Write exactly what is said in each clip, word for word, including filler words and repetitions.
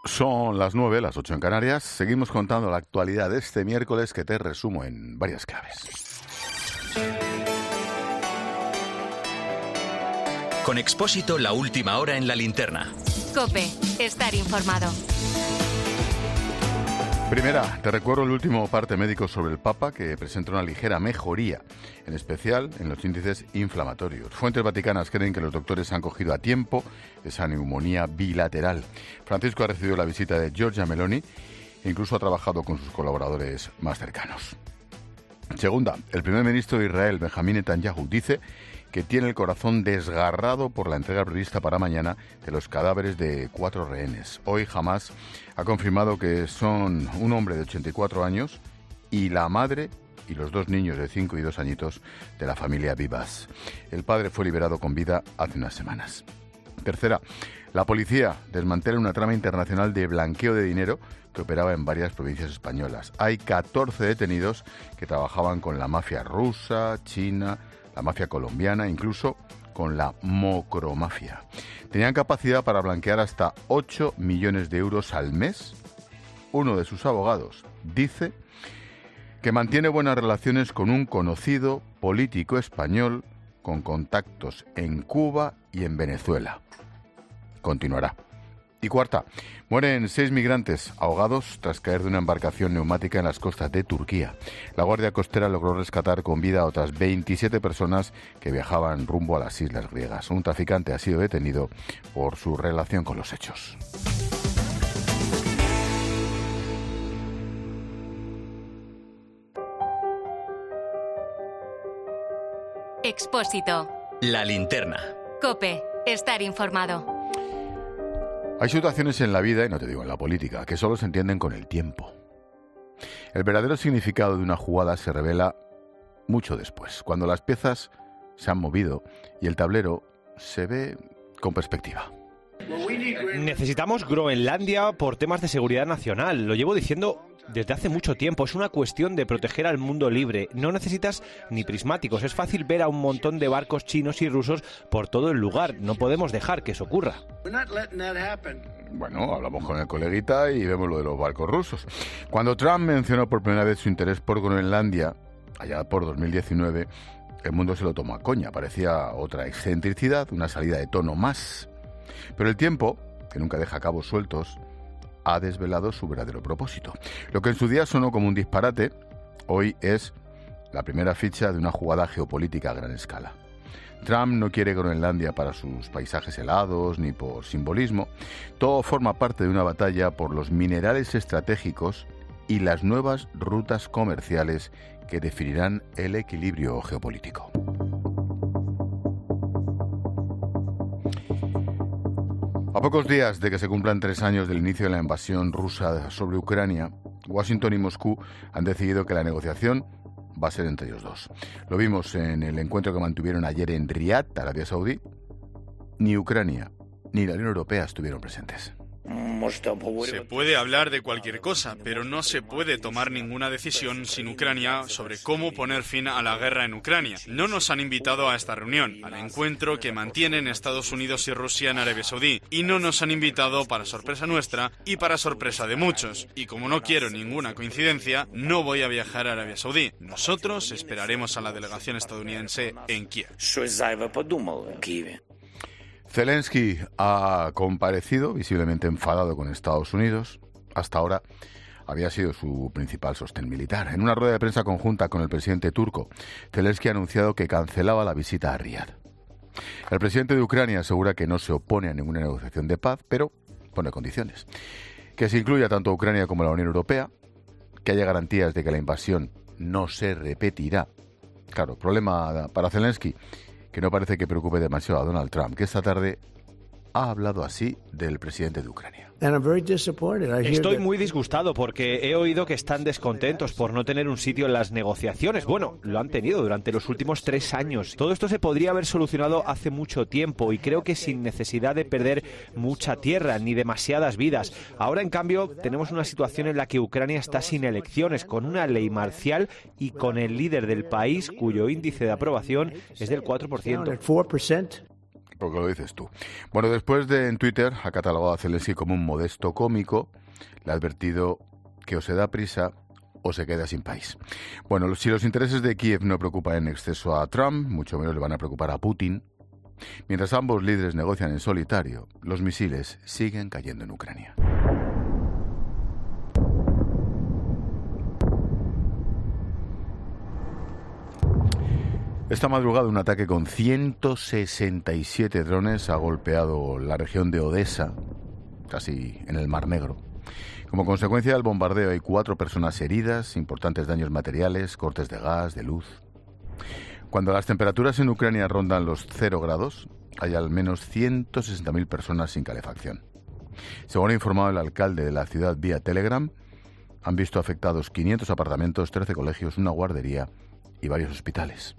Son las nueve, las ocho en Canarias. Seguimos contando la actualidad de este miércoles que te resumo en varias claves. Con Expósito, la última hora en la linterna. COPE, estar informado. Primera, te recuerdo el último parte médico sobre el Papa, que presenta una ligera mejoría, en especial en los índices inflamatorios. Fuentes vaticanas creen que los doctores han cogido a tiempo esa neumonía bilateral. Francisco ha recibido la visita de Giorgia Meloni e incluso ha trabajado con sus colaboradores más cercanos. Segunda, el primer ministro de Israel, Benjamín Netanyahu, dice que tiene el corazón desgarrado por la entrega prevista para mañana de los cadáveres de cuatro rehenes. Hoy Hamás ha confirmado que son un hombre de ochenta y cuatro años y la madre y los dos niños de cinco y dos añitos de la familia Vivas. El padre fue liberado con vida hace unas semanas. Tercera, la policía desmantela una trama internacional de blanqueo de dinero que operaba en varias provincias españolas. Hay catorce detenidos que trabajaban con la mafia rusa, china, la mafia colombiana, incluso con la mocromafia. Tenían capacidad para blanquear hasta ocho millones de euros al mes. Uno de sus abogados dice que mantiene buenas relaciones con un conocido político español con contactos en Cuba y en Venezuela. Continuará. Y cuarta, mueren seis migrantes ahogados tras caer de una embarcación neumática en las costas de Turquía. La Guardia Costera logró rescatar con vida a otras veintisiete personas que viajaban rumbo a las islas griegas. Un traficante ha sido detenido por su relación con los hechos. Expósito. La linterna. COPE, estar informado. Hay situaciones en la vida, y no te digo en la política, que solo se entienden con el tiempo. El verdadero significado de una jugada se revela mucho después, cuando las piezas se han movido y el tablero se ve con perspectiva. Necesitamos Groenlandia por temas de seguridad nacional. Lo llevo diciendo desde hace mucho tiempo. Es una cuestión de proteger al mundo libre. No necesitas ni prismáticos. Es fácil ver a un montón de barcos chinos y rusos por todo el lugar. No podemos dejar que eso ocurra. Bueno, hablamos con el coleguita y vemos lo de los barcos rusos. Cuando Trump mencionó por primera vez su interés por Groenlandia, allá por dos mil diecinueve, el mundo se lo tomó a coña. Parecía otra excentricidad, una salida de tono más. Pero el tiempo, que nunca deja cabos sueltos, ha desvelado su verdadero propósito. Lo que en su día sonó como un disparate, hoy es la primera ficha de una jugada geopolítica a gran escala. Trump no quiere Groenlandia para sus paisajes helados ni por simbolismo. Todo forma parte de una batalla por los minerales estratégicos y las nuevas rutas comerciales que definirán el equilibrio geopolítico. A pocos días de que se cumplan tres años del inicio de la invasión rusa sobre Ucrania, Washington y Moscú han decidido que la negociación va a ser entre ellos dos. Lo vimos en el encuentro que mantuvieron ayer en Riad, Arabia Saudí. Ni Ucrania ni la Unión Europea estuvieron presentes. Se puede hablar de cualquier cosa, pero no se puede tomar ninguna decisión sin Ucrania sobre cómo poner fin a la guerra en Ucrania. No nos han invitado a esta reunión, al encuentro que mantienen Estados Unidos y Rusia en Arabia Saudí, y no nos han invitado para sorpresa nuestra y para sorpresa de muchos. Y como no quiero ninguna coincidencia, no voy a viajar a Arabia Saudí. Nosotros esperaremos a la delegación estadounidense en Kiev. Zelensky ha comparecido, visiblemente enfadado con Estados Unidos. Hasta ahora había sido su principal sostén militar. En una rueda de prensa conjunta con el presidente turco, Zelensky ha anunciado que cancelaba la visita a Riad. El presidente de Ucrania asegura que no se opone a ninguna negociación de paz, pero pone condiciones. Que se incluya tanto a Ucrania como a la Unión Europea, que haya garantías de que la invasión no se repetirá. Claro, problema para Zelensky, que no parece que preocupe demasiado a Donald Trump, que esta tarde ha hablado así del presidente de Ucrania. Estoy muy disgustado porque he oído que están descontentos por no tener un sitio en las negociaciones. Bueno, lo han tenido durante los últimos tres años. Todo esto se podría haber solucionado hace mucho tiempo y creo que sin necesidad de perder mucha tierra ni demasiadas vidas. Ahora, en cambio, tenemos una situación en la que Ucrania está sin elecciones, con una ley marcial y con el líder del país cuyo índice de aprobación es del cuatro por ciento. Porque lo dices tú. Bueno, después de en Twitter ha catalogado a Zelensky como un modesto cómico, le ha advertido que o se da prisa o se queda sin país. Bueno, si los intereses de Kiev no preocupan en exceso a Trump, mucho menos le van a preocupar a Putin. Mientras ambos líderes negocian en solitario, los misiles siguen cayendo en Ucrania. Esta madrugada un ataque con ciento sesenta y siete drones ha golpeado la región de Odessa, casi en el Mar Negro. Como consecuencia del bombardeo hay cuatro personas heridas, importantes daños materiales, cortes de gas, de luz. Cuando las temperaturas en Ucrania rondan los cero grados, hay al menos ciento sesenta mil personas sin calefacción. Según ha informado el alcalde de la ciudad vía Telegram, han visto afectados quinientos apartamentos, trece colegios, una guardería y varios hospitales.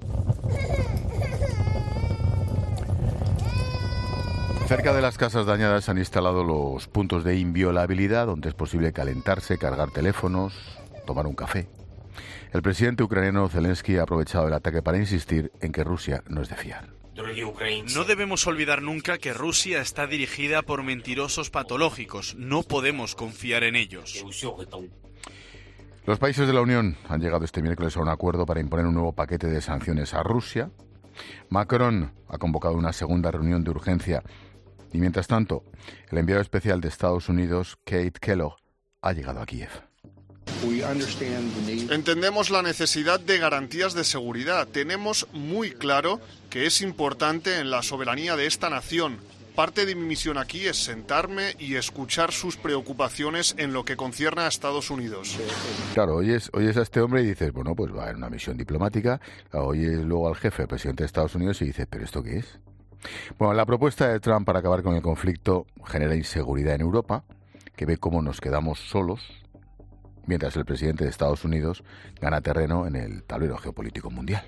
Cerca de las casas dañadas se han instalado los puntos de inviolabilidad, donde es posible calentarse, cargar teléfonos, tomar un café. El presidente ucraniano Zelensky ha aprovechado el ataque para insistir en que Rusia no es de fiar. No debemos olvidar nunca que Rusia está dirigida por mentirosos patológicos. No podemos confiar en ellos. Los países de la Unión han llegado este miércoles a un acuerdo para imponer un nuevo paquete de sanciones a Rusia. Macron ha convocado una segunda reunión de urgencia y, mientras tanto, el enviado especial de Estados Unidos, Kate Kellogg, ha llegado a Kiev. Entendemos la necesidad de garantías de seguridad. Tenemos muy claro que es importante en la soberanía de esta nación. Parte de mi misión aquí es sentarme y escuchar sus preocupaciones en lo que concierne a Estados Unidos. Claro, oyes, oyes a este hombre y dices, bueno, pues va en una misión diplomática. Oyes luego al jefe, el presidente de Estados Unidos, y dices, ¿pero esto qué es? Bueno, la propuesta de Trump para acabar con el conflicto genera inseguridad en Europa, que ve cómo nos quedamos solos, mientras el presidente de Estados Unidos gana terreno en el tablero geopolítico mundial.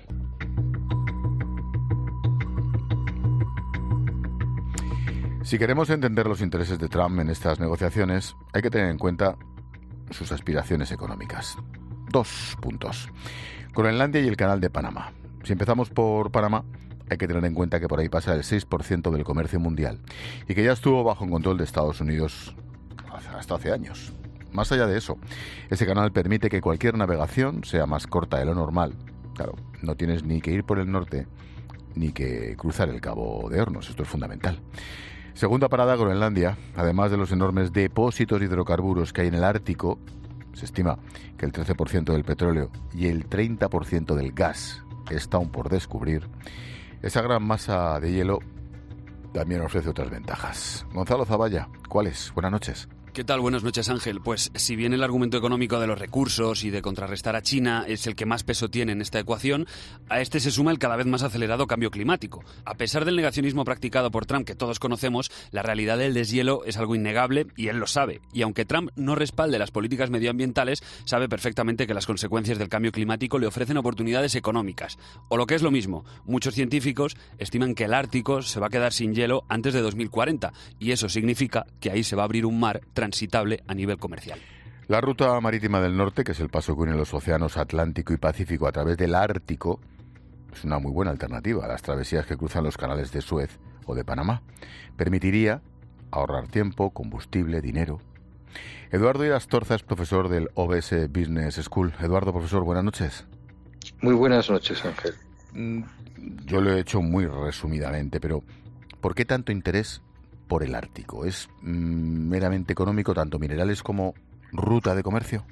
Si queremos entender los intereses de Trump en estas negociaciones, hay que tener en cuenta sus aspiraciones económicas. Dos puntos. Groenlandia y el Canal de Panamá. Si empezamos por Panamá, hay que tener en cuenta que por ahí pasa el seis por ciento del comercio mundial y que ya estuvo bajo control de Estados Unidos hasta hace años. Más allá de eso, ese canal permite que cualquier navegación sea más corta de lo normal. Claro, no tienes ni que ir por el norte ni que cruzar el Cabo de Hornos. Esto es fundamental. Segunda parada, Groenlandia. Además de los enormes depósitos de hidrocarburos que hay en el Ártico, se estima que el trece por ciento del petróleo y el treinta por ciento del gas está aún por descubrir. Esa gran masa de hielo también ofrece otras ventajas. Gonzalo Zavalla, ¿cuáles? Buenas noches. ¿Qué tal? Buenas noches, Ángel. Pues si bien el argumento económico de los recursos y de contrarrestar a China es el que más peso tiene en esta ecuación, a este se suma el cada vez más acelerado cambio climático. A pesar del negacionismo practicado por Trump que todos conocemos, la realidad del deshielo es algo innegable y él lo sabe. Y aunque Trump no respalde las políticas medioambientales, sabe perfectamente que las consecuencias del cambio climático le ofrecen oportunidades económicas. O lo que es lo mismo, muchos científicos estiman que el Ártico se va a quedar sin hielo antes de dos mil cuarenta y eso significa que ahí se va a abrir un mar transitable a nivel comercial. La ruta marítima del norte, que es el paso que une los océanos Atlántico y Pacífico a través del Ártico, es una muy buena alternativa a las travesías que cruzan los canales de Suez o de Panamá. Permitiría ahorrar tiempo, combustible, dinero. Eduardo Irastorza es profesor del O B S Business School. Eduardo, profesor, buenas noches. Muy buenas noches, Ángel. Yo lo he hecho muy resumidamente, pero ¿por qué tanto interés por el Ártico? ¿Es mmm, meramente económico, tanto minerales como ruta de comercio?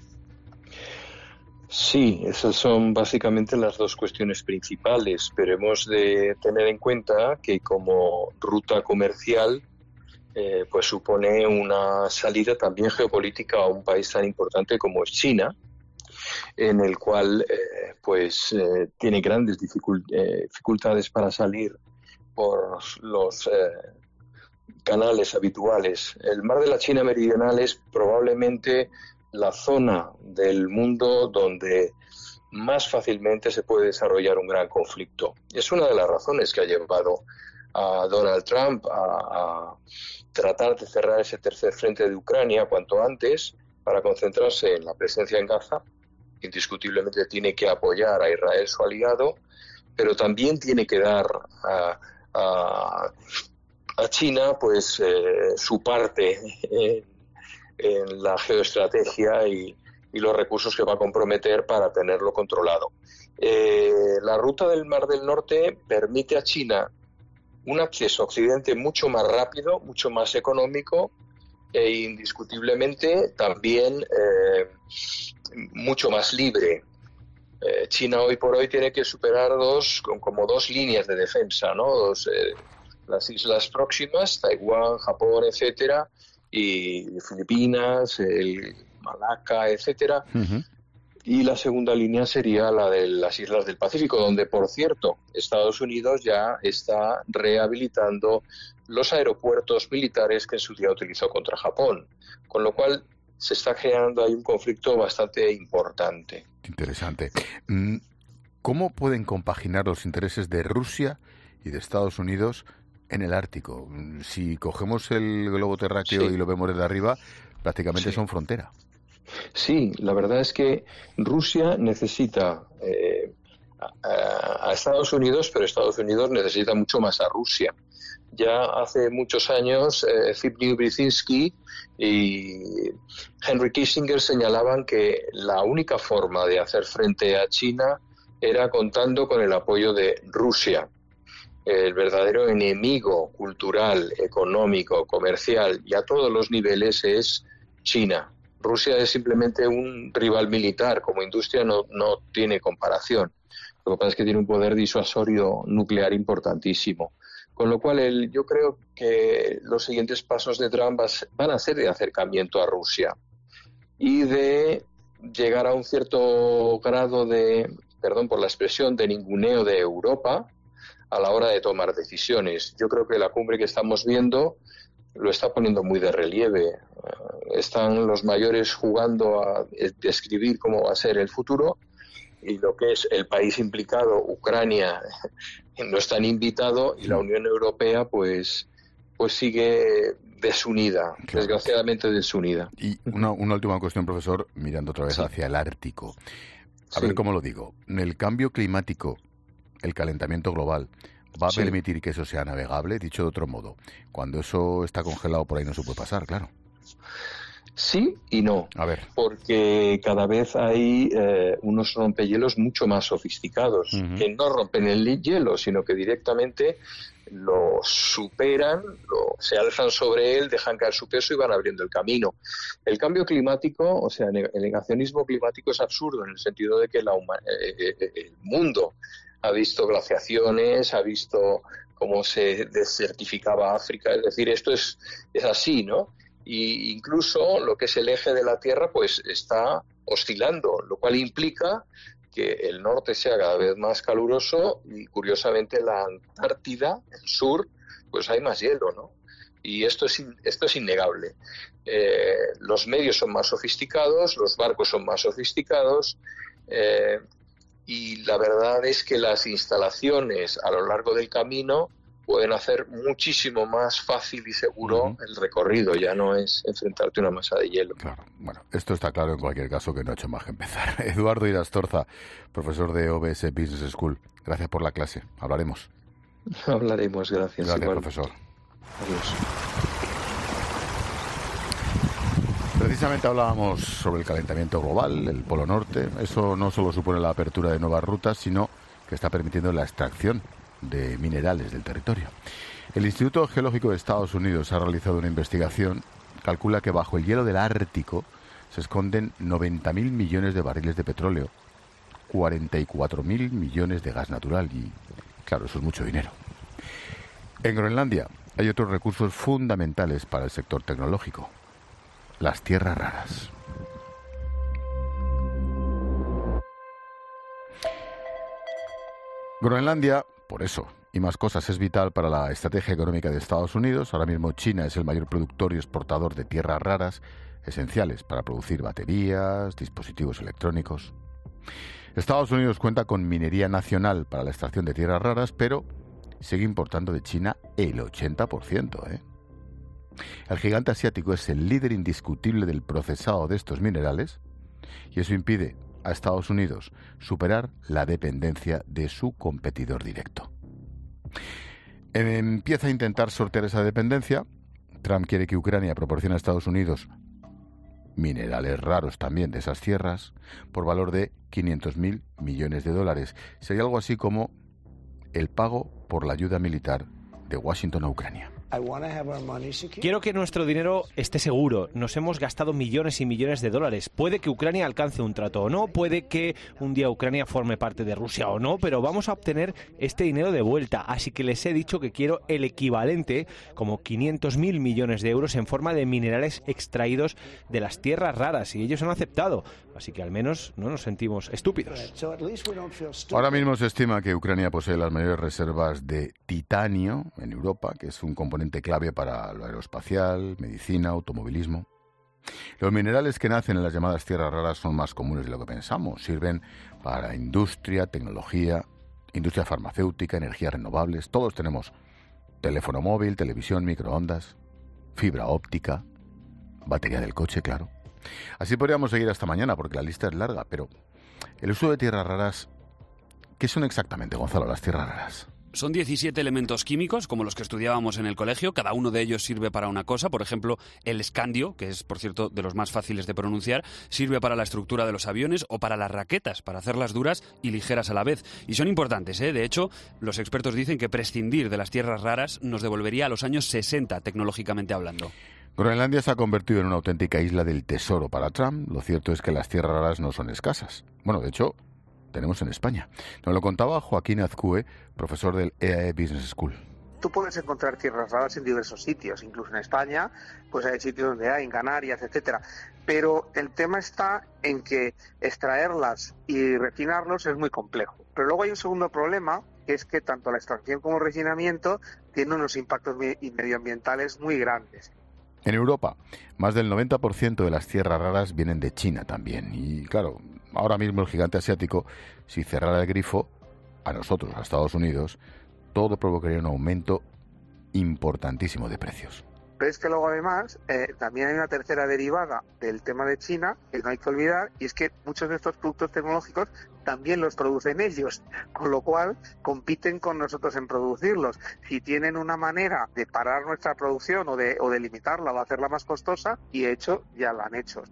Sí, esas son básicamente las dos cuestiones principales, pero hemos de tener en cuenta que como ruta comercial eh, pues supone una salida también geopolítica a un país tan importante como es China, en el cual eh, pues eh, tiene grandes dificult- eh, dificultades para salir por los eh, canales habituales. El mar de la China Meridional es probablemente la zona del mundo donde más fácilmente se puede desarrollar un gran conflicto. Es una de las razones que ha llevado a Donald Trump a, a tratar de cerrar ese tercer frente de Ucrania cuanto antes para concentrarse en la presencia en Gaza. Indiscutiblemente tiene que apoyar a Israel, su aliado, pero también tiene que dar a, a a China pues eh, su parte en, en la geoestrategia y, y los recursos que va a comprometer para tenerlo controlado. Eh, la ruta del Mar del Norte permite a China un acceso a Occidente mucho más rápido, mucho más económico e indiscutiblemente también eh, mucho más libre. Eh, China hoy por hoy tiene que superar dos, como dos líneas de defensa, ¿no? Dos, eh, las islas próximas, Taiwán, Japón, etcétera, y Filipinas, el Malaca, etcétera. Uh-huh. Y la segunda línea sería la de las islas del Pacífico, donde, por cierto, Estados Unidos ya está rehabilitando los aeropuertos militares que en su día utilizó contra Japón. Con lo cual, se está creando ahí un conflicto bastante importante. Interesante. ¿Cómo pueden compaginar los intereses de Rusia y de Estados Unidos en el Ártico? Si cogemos el globo terráqueo sí. y lo vemos desde arriba, prácticamente sí. son frontera. Sí, la verdad es que Rusia necesita eh, a, a Estados Unidos, pero Estados Unidos necesita mucho más a Rusia. Ya hace muchos años, eh, Zbigniew Brzezinski y Henry Kissinger señalaban que la única forma de hacer frente a China era contando con el apoyo de Rusia. El verdadero enemigo cultural, económico, comercial y a todos los niveles es China. Rusia es simplemente un rival militar, como industria no, no tiene comparación. Lo que pasa es que tiene un poder disuasorio nuclear importantísimo. Con lo cual el, yo creo que los siguientes pasos de Trump van a ser de acercamiento a Rusia y de llegar a un cierto grado de, perdón por la expresión, de ninguneo de Europa a la hora de tomar decisiones. Yo creo que la cumbre que estamos viendo lo está poniendo muy de relieve. Están los mayores jugando a describir cómo va a ser el futuro y lo que es el país implicado, Ucrania, no están invitado y la Unión Europea pues pues sigue desunida, claro. desgraciadamente desunida. Y una, una última cuestión, profesor, mirando otra vez sí. hacia el Ártico. A sí. ver cómo lo digo. El cambio climático, el calentamiento global, ¿va a sí. permitir que eso sea navegable? Dicho de otro modo, cuando eso está congelado por ahí no se puede pasar, claro. Sí y no. A ver. Porque cada vez hay eh, unos rompehielos mucho más sofisticados, uh-huh. que no rompen el hielo, sino que directamente lo superan, lo, se alzan sobre él, dejan caer su peso y van abriendo el camino. El cambio climático, o sea, el negacionismo climático es absurdo en el sentido de que la huma- eh, eh, el mundo ha visto glaciaciones, ha visto cómo se desertificaba África, es decir, esto es, es así, ¿no? Y incluso lo que es el eje de la Tierra pues está oscilando, lo cual implica que el norte sea cada vez más caluroso y curiosamente la Antártida, el sur, pues hay más hielo, ¿no? Y esto es esto es innegable. Eh, los medios son más sofisticados, los barcos son más sofisticados eh, y la verdad es que las instalaciones a lo largo del camino pueden hacer muchísimo más fácil y seguro uh-huh. el recorrido, ya no es enfrentarte a una masa de hielo. Claro, bueno, esto está claro en cualquier caso que no ha hecho más que empezar. Eduardo Irastorza, profesor de O B S Business School, gracias por la clase, hablaremos. Hablaremos, gracias. Gracias, igual. profesor. Adiós. Precisamente hablábamos sobre el calentamiento global, el Polo Norte. Eso no solo supone la apertura de nuevas rutas, sino que está permitiendo la extracción de minerales del territorio. El Instituto Geológico de Estados Unidos ha realizado una investigación, calcula que bajo el hielo del Ártico se esconden noventa mil millones de barriles de petróleo, cuarenta y cuatro mil millones de gas natural y, claro, eso es mucho dinero. En Groenlandia hay otros recursos fundamentales para el sector tecnológico, las tierras raras. Groenlandia, por eso y más cosas, es vital para la estrategia económica de Estados Unidos. Ahora mismo China es el mayor productor y exportador de tierras raras, esenciales para producir baterías, dispositivos electrónicos. Estados Unidos cuenta con minería nacional para la extracción de tierras raras, pero sigue importando de China el ochenta por ciento, ¿eh? El gigante asiático es el líder indiscutible del procesado de estos minerales y eso impide a Estados Unidos superar la dependencia de su competidor directo. Empieza a intentar sortear esa dependencia. Trump quiere que Ucrania proporcione a Estados Unidos minerales raros también de esas tierras por valor de quinientos mil millones de dólares. Sería algo así como el pago por la ayuda militar de Washington a Ucrania. Quiero que nuestro dinero esté seguro. Nos hemos gastado millones y millones de dólares. Puede que Ucrania alcance un trato o no, puede que un día Ucrania forme parte de Rusia o no, pero vamos a obtener este dinero de vuelta. Así que les he dicho que quiero el equivalente, como quinientos mil millones de euros en forma de minerales extraídos de las tierras raras, y ellos han aceptado. Así que al menos no nos sentimos estúpidos. Ahora mismo se estima que Ucrania posee las mayores reservas de titanio en Europa, que es un componente clave para lo aeroespacial, medicina, automovilismo. Los minerales que nacen en las llamadas tierras raras son más comunes de lo que pensamos. Sirven para industria, tecnología, industria farmacéutica, energías renovables. Todos tenemos teléfono móvil, televisión, microondas, fibra óptica, batería del coche, claro. Así podríamos seguir hasta mañana porque la lista es larga, pero el uso de tierras raras, ¿qué son exactamente, Gonzalo, las tierras raras? Son diecisiete elementos químicos, como los que estudiábamos en el colegio. Cada uno de ellos sirve para una cosa. Por ejemplo, el escandio, que es, por cierto, de los más fáciles de pronunciar, sirve para la estructura de los aviones o para las raquetas, para hacerlas duras y ligeras a la vez. Y son importantes, ¿eh? De hecho, los expertos dicen que prescindir de las tierras raras nos devolvería a los años sesenta, tecnológicamente hablando. Groenlandia se ha convertido en una auténtica isla del tesoro para Trump. Lo cierto es que las tierras raras no son escasas. Bueno, de hecho, tenemos en España. Nos lo contaba Joaquín Azcue, profesor del E A E Business School. Tú puedes encontrar tierras raras en diversos sitios, incluso en España, pues hay sitios donde hay, en Canarias, etcétera. Pero el tema está en que extraerlas y refinarlos es muy complejo. Pero luego hay un segundo problema, que es que tanto la extracción como el refinamiento tienen unos impactos medioambientales muy grandes. En Europa, más del noventa por ciento de las tierras raras vienen de China también. Y claro, ahora mismo el gigante asiático, si cerrara el grifo, a nosotros, a Estados Unidos, todo provocaría un aumento importantísimo de precios. Pero es que luego además eh, también hay una tercera derivada del tema de China que no hay que olvidar, y es que muchos de estos productos tecnológicos también los producen ellos, con lo cual compiten con nosotros en producirlos. Si tienen una manera de parar nuestra producción o de, o de limitarla o hacerla más costosa, y de hecho ya la han hecho.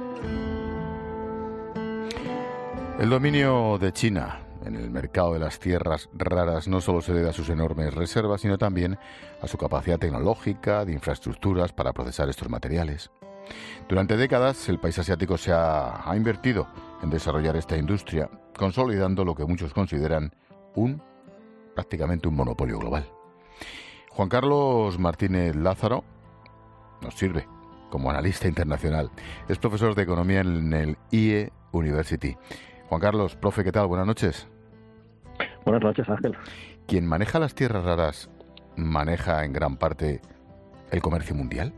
El dominio de China en el mercado de las tierras raras no solo se debe a sus enormes reservas, sino también a su capacidad tecnológica, de infraestructuras para procesar estos materiales. Durante décadas, el país asiático se ha, ha invertido en desarrollar esta industria, consolidando lo que muchos consideran un, prácticamente un monopolio global. Juan Carlos Martínez Lázaro nos sirve como analista internacional. Es profesor de economía en el I E University. Juan Carlos, profe, ¿qué tal? Buenas noches. Buenas noches, Ángel. ¿Quien maneja las tierras raras maneja en gran parte el comercio mundial?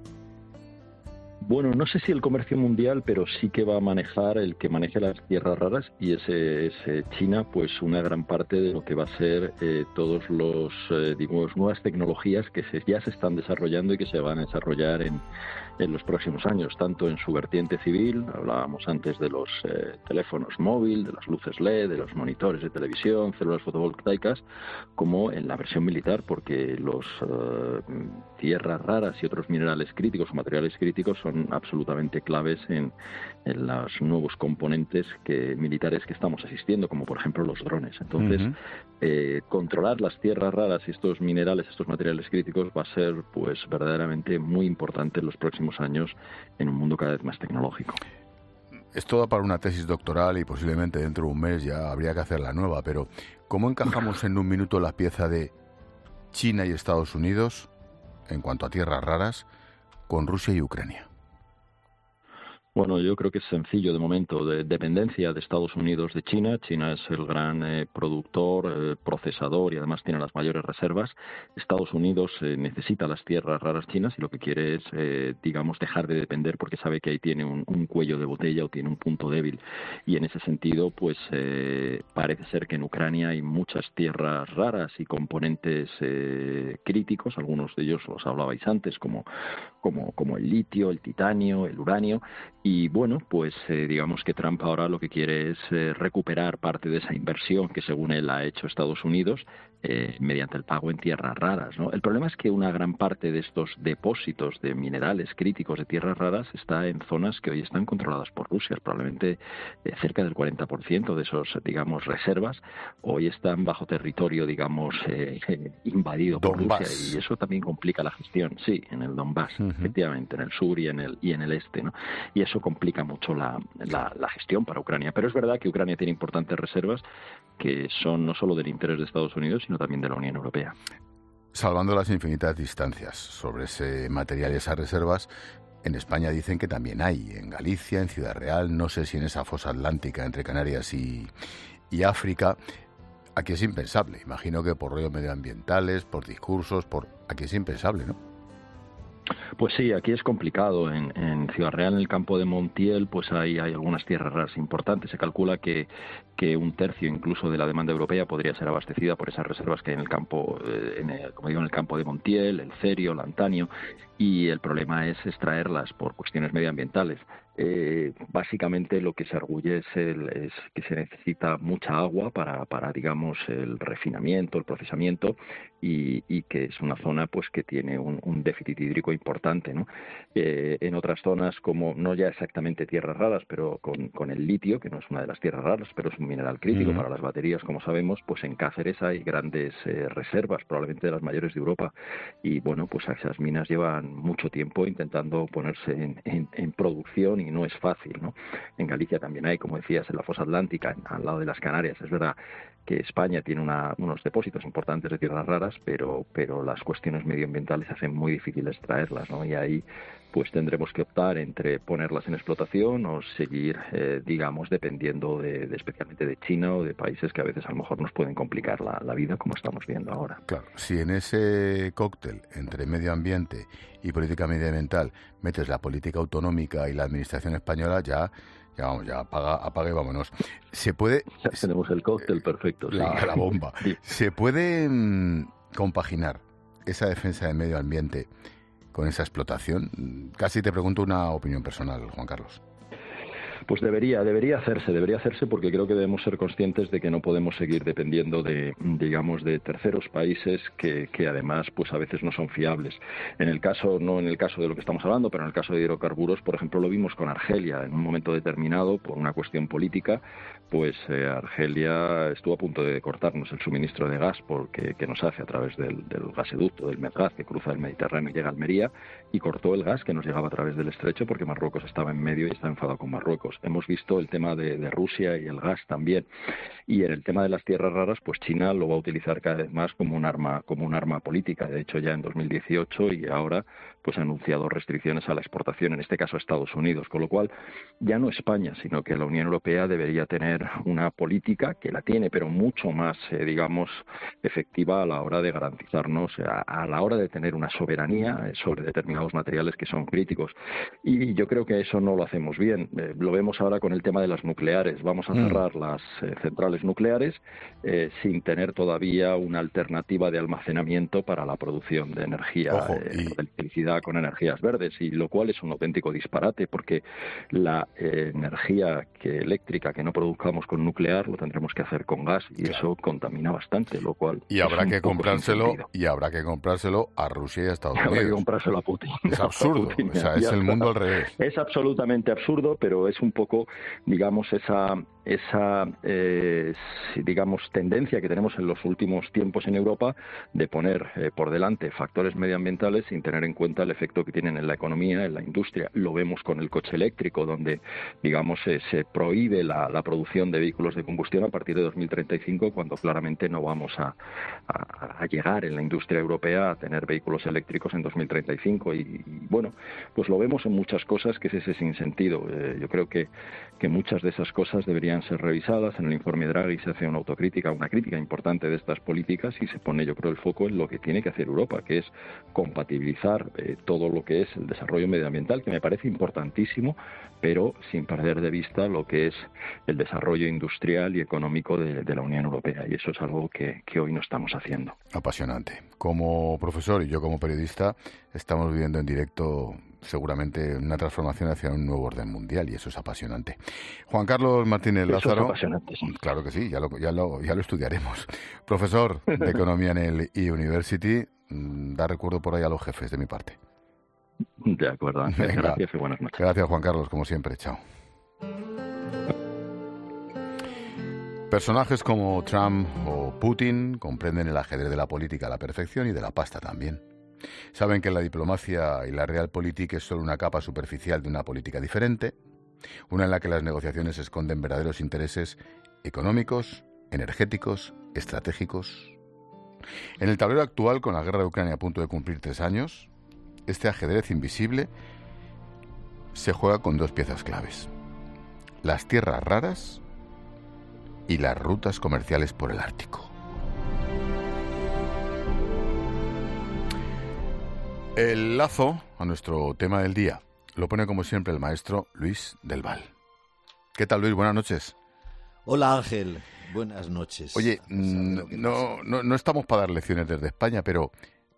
Bueno, no sé si el comercio mundial, pero sí que va a manejar el que maneje las tierras raras, y ese es eh, China, pues una gran parte de lo que va a ser eh, todos los, eh, digamos, nuevas tecnologías que se, ya se están desarrollando y que se van a desarrollar en, en los próximos años, tanto en su vertiente civil, hablábamos antes de los eh, teléfonos móviles, de las luces L E D, de los monitores de televisión, células fotovoltaicas, como en la versión militar, porque los eh, tierras raras y otros minerales críticos o materiales críticos son absolutamente claves en, en los nuevos componentes que, militares que estamos asistiendo, como por ejemplo los drones. Entonces, uh-huh. eh, controlar las tierras raras y estos minerales, estos materiales críticos, va a ser pues verdaderamente muy importante en los próximos años en un mundo cada vez más tecnológico. Esto da para una tesis doctoral y posiblemente dentro de un mes ya habría que hacer la nueva, pero ¿cómo encajamos en un minuto la pieza de China y Estados Unidos en cuanto a tierras raras con Rusia y Ucrania? Bueno, yo creo que es sencillo de momento, de dependencia de Estados Unidos de China. China es el gran eh, productor, eh, procesador y además tiene las mayores reservas. Estados Unidos eh, necesita las tierras raras chinas y lo que quiere es, eh, digamos, dejar de depender porque sabe que ahí tiene un, un cuello de botella o tiene un punto débil. Y en ese sentido, pues eh, parece ser que en Ucrania hay muchas tierras raras y componentes eh, críticos, algunos de ellos los hablabais antes, como como, como el litio, el titanio, el uranio, y bueno, pues eh, digamos que Trump ahora lo que quiere es eh, recuperar parte de esa inversión que según él ha hecho Estados Unidos eh, mediante el pago en tierras raras, ¿no? El problema es que una gran parte de estos depósitos de minerales críticos de tierras raras está en zonas que hoy están controladas por Rusia, probablemente eh, cerca del cuarenta por ciento de esos, digamos, reservas hoy están bajo territorio, digamos, eh, invadido por Donbass. Rusia, y eso también complica la gestión, sí, en el Donbass, uh-huh. efectivamente, en el sur y en el y en el este, ¿no? Y eso complica mucho la, la, la gestión para Ucrania. Pero es verdad que Ucrania tiene importantes reservas que son no solo del interés de Estados Unidos, sino también de la Unión Europea. Salvando las infinitas distancias sobre ese material y esas reservas, en España dicen que también hay, en Galicia, en Ciudad Real, no sé si en esa fosa atlántica entre Canarias y, y África. Aquí es impensable, imagino que por rollos medioambientales, por discursos, por aquí es impensable, ¿no? Pues sí, aquí es complicado. En, en Ciudad Real, en el campo de Montiel, pues hay, hay algunas tierras raras importantes. Se calcula que, que un tercio incluso de la demanda europea podría ser abastecida por esas reservas que hay en el campo, eh, en el, como digo, en el campo de Montiel, el cerio, el antanio, y el problema es extraerlas por cuestiones medioambientales. Eh, básicamente lo que se arguye es, el, es que se necesita mucha agua para, para digamos, el refinamiento, el procesamiento, y, y que es una zona pues que tiene un, un déficit hídrico importante, ¿no? Eh, en otras zonas, como no ya exactamente tierras raras, pero con, con el litio, que no es una de las tierras raras, pero es un mineral crítico uh-huh. para las baterías, como sabemos, pues en Cáceres hay grandes eh, reservas, probablemente de las mayores de Europa, y bueno, pues esas minas llevan mucho tiempo intentando ponerse en, en, en producción y no es fácil, ¿no? En Galicia también hay, como decías, en la fosa atlántica, al lado de las Canarias. Es verdad que España tiene una, unos depósitos importantes de tierras raras, pero, pero las cuestiones medioambientales hacen muy difícil extraerlas, ¿no? Y ahí pues tendremos que optar entre ponerlas en explotación o seguir, eh, digamos, dependiendo de, de especialmente de China o de países que a veces a lo mejor nos pueden complicar la, la vida, como estamos viendo ahora. Claro, si en ese cóctel entre medio ambiente y política medioambiental metes la política autonómica y la administración española, ya... Ya vamos, ya apaga, apaga y vámonos. Se puede... Ya tenemos el cóctel perfecto. La, sí. la bomba. Sí. ¿Se puede mmm, compaginar esa defensa del medio ambiente con esa explotación? Casi te pregunto una opinión personal, Juan Carlos. Pues debería, debería hacerse, debería hacerse porque creo que debemos ser conscientes de que no podemos seguir dependiendo de, digamos, de terceros países que, que además, pues a veces no son fiables. En el caso, no en el caso de lo que estamos hablando, pero en el caso de hidrocarburos, por ejemplo, lo vimos con Argelia. En un momento determinado, por una cuestión política, pues eh, Argelia estuvo a punto de cortarnos el suministro de gas porque que nos hace a través del, del gasoducto, del Medgaz, que cruza el Mediterráneo y llega a Almería, y cortó el gas que nos llegaba a través del estrecho porque Marruecos estaba en medio y está enfadado con Marruecos. Hemos visto el tema de, de Rusia y el gas también. Y en el tema de las tierras raras, pues China lo va a utilizar cada vez más como un arma, como un arma política. De hecho, ya en dos mil dieciocho y ahora pues ha anunciado restricciones a la exportación, en este caso a Estados Unidos, con lo cual ya no España, sino que la Unión Europea debería tener una política que la tiene, pero mucho más, eh, digamos, efectiva a la hora de garantizarnos, a, a la hora de tener una soberanía eh, sobre determinados materiales que son críticos. Y yo creo que eso no lo hacemos bien. Eh, lo vemos ahora con el tema de las nucleares. Vamos a cerrar mm. las eh, centrales nucleares eh, sin tener todavía una alternativa de almacenamiento para la producción de energía, Ojo, eh, y... de electricidad con energías verdes, y lo cual es un auténtico disparate porque la eh, energía que, eléctrica que no produzcamos con nuclear lo tendremos que hacer con gas y claro. eso contamina bastante, lo cual y habrá que comprárselo y habrá que comprárselo a Rusia y a Estados y Unidos. Habrá que comprárselo a Putin. Es absurdo, Putin, o sea, es el mundo al revés. Es absolutamente absurdo, pero es un poco, digamos, esa esa eh, digamos tendencia que tenemos en los últimos tiempos en Europa de poner eh, por delante factores medioambientales sin tener en cuenta el efecto que tienen en la economía, en la industria. Lo vemos con el coche eléctrico, donde digamos eh, se prohíbe la, la producción de vehículos de combustión a partir de dos mil treinta y cinco, cuando claramente no vamos a, a, a llegar en la industria europea a tener vehículos eléctricos en dos mil treinta y cinco y, y bueno, pues lo vemos en muchas cosas que es ese sinsentido. Eh, yo creo que, que muchas de esas cosas deberían deberían ser revisadas. En el informe Draghi se hace una autocrítica, una crítica importante de estas políticas y se pone, yo creo, el foco en lo que tiene que hacer Europa, que es compatibilizar eh, todo lo que es el desarrollo medioambiental, que me parece importantísimo, pero sin perder de vista lo que es el desarrollo industrial y económico de, de la Unión Europea. Y eso es algo que, que hoy no estamos haciendo. Apasionante. Como profesor y yo como periodista estamos viviendo en directo seguramente una transformación hacia un nuevo orden mundial y eso es apasionante. Juan Carlos Martínez eso Lázaro. Es apasionante, sí. Claro que sí, ya lo, ya lo, ya lo estudiaremos. Profesor de Economía en el eUniversity, da recuerdo por ahí a los jefes de mi parte. De acuerdo, Ángel. Venga. Gracias y buenas noches. Gracias, Juan Carlos, como siempre. Chao. Personajes como Trump o Putin comprenden el ajedrez de la política a la perfección y de la pasta también. Saben que la diplomacia y la realpolitik es solo una capa superficial de una política diferente, una en la que las negociaciones esconden verdaderos intereses económicos, energéticos, estratégicos. En el tablero actual, con la guerra de Ucrania a punto de cumplir tres años, este ajedrez invisible se juega con dos piezas claves: las tierras raras y las rutas comerciales por el Ártico. El lazo a nuestro tema del día lo pone como siempre el maestro Luis del Val. ¿Qué tal, Luis? Buenas noches. Hola, Ángel. Buenas noches. Oye, no, no, no estamos para dar lecciones desde España, pero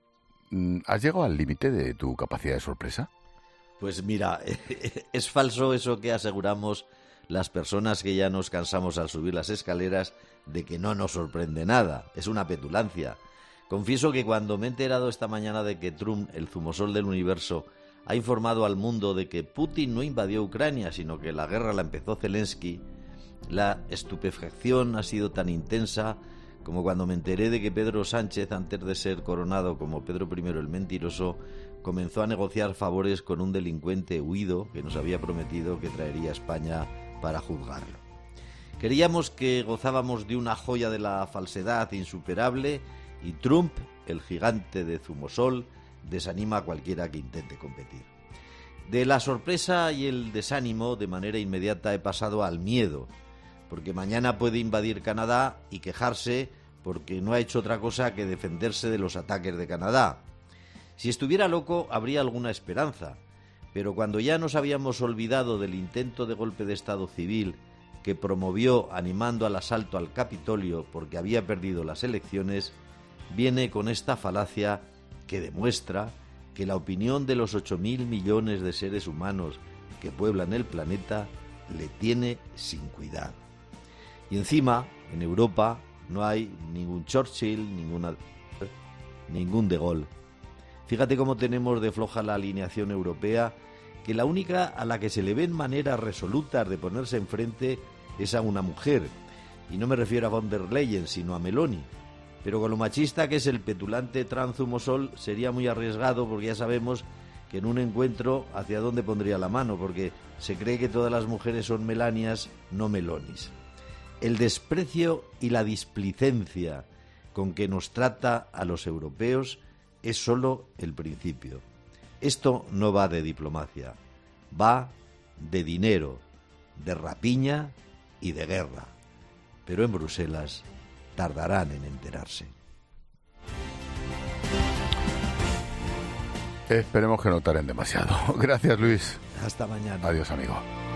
¿has llegado al límite de tu capacidad de sorpresa? Pues mira, es falso eso que aseguramos las personas que ya nos cansamos al subir las escaleras de que no nos sorprende nada. Es una petulancia. Confieso que cuando me he enterado esta mañana de que Trump, el zumosol del universo, ha informado al mundo de que Putin no invadió Ucrania, sino que la guerra la empezó Zelensky, la estupefacción ha sido tan intensa como cuando me enteré de que Pedro Sánchez, antes de ser coronado como Pedro primero el Mentiroso, comenzó a negociar favores con un delincuente huido que nos había prometido que traería a España para juzgarlo. Creíamos que gozábamos de una joya de la falsedad insuperable y Trump, el gigante de zumosol, desanima a cualquiera que intente competir. De la sorpresa y el desánimo, de manera inmediata he pasado al miedo, porque mañana puede invadir Canadá y quejarse porque no ha hecho otra cosa que defenderse de los ataques de Canadá. Si estuviera loco, habría alguna esperanza, pero cuando ya nos habíamos olvidado del intento de golpe de Estado civil que promovió animando al asalto al Capitolio porque había perdido las elecciones, viene con esta falacia que demuestra que la opinión de los ocho mil millones de seres humanos que pueblan el planeta le tiene sin cuidado. Y encima, en Europa, no hay ningún Churchill, ninguna, ningún De Gaulle. Fíjate cómo tenemos de floja la alineación europea, que la única a la que se le ven maneras resolutas de ponerse enfrente es a una mujer. Y no me refiero a von der Leyen, sino a Meloni. Pero con lo machista que es el petulante Tranzumosol sería muy arriesgado, porque ya sabemos que en un encuentro hacia dónde pondría la mano, porque se cree que todas las mujeres son Melanias, no Melonis. El desprecio y la displicencia con que nos trata a los europeos es solo el principio. Esto no va de diplomacia, va de dinero, de rapiña y de guerra. Pero en Bruselas tardarán en enterarse. Esperemos que no tarden demasiado. Gracias, Luis. Hasta mañana. Adiós, amigo.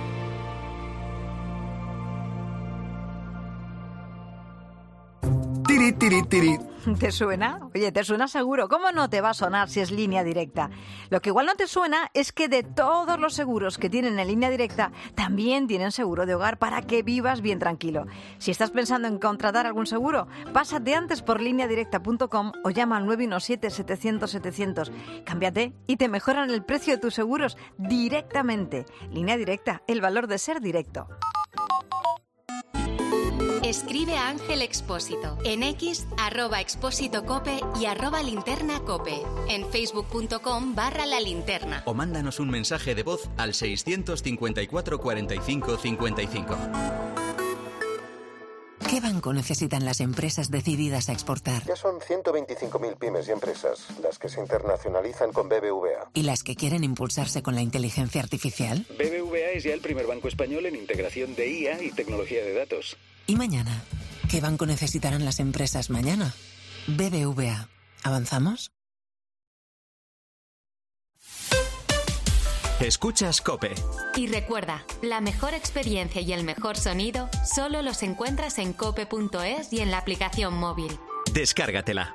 Tiri, tiri, tiri. ¿Te suena? Oye, te suena seguro. ¿Cómo no te va a sonar si es Línea Directa? Lo que igual no te suena es que de todos los seguros que tienen en Línea Directa, también tienen seguro de hogar para que vivas bien tranquilo. Si estás pensando en contratar algún seguro, pásate antes por línea directa punto com o llama al nueve uno siete, setecientos, setecientos. Cámbiate y te mejoran el precio de tus seguros directamente. Línea Directa, el valor de ser directo. Escribe a Ángel Expósito en X, arroba Expósito Cope y arroba Linterna Cope. En facebook punto com barra La Linterna. O mándanos un mensaje de voz al seiscientos cincuenta y cuatro, cuarenta y cinco, cincuenta y cinco. ¿Qué banco necesitan las empresas decididas a exportar? Ya son ciento veinticinco mil pymes y empresas las que se internacionalizan con B B V A. ¿Y las que quieren impulsarse con la inteligencia artificial? B B V A es ya el primer banco español en integración de I A y tecnología de datos. ¿Y mañana? ¿Qué banco necesitarán las empresas mañana? B B V A. ¿Avanzamos? Escuchas COPE. Y recuerda, la mejor experiencia y el mejor sonido solo los encuentras en cope punto es y en la aplicación móvil. Descárgatela.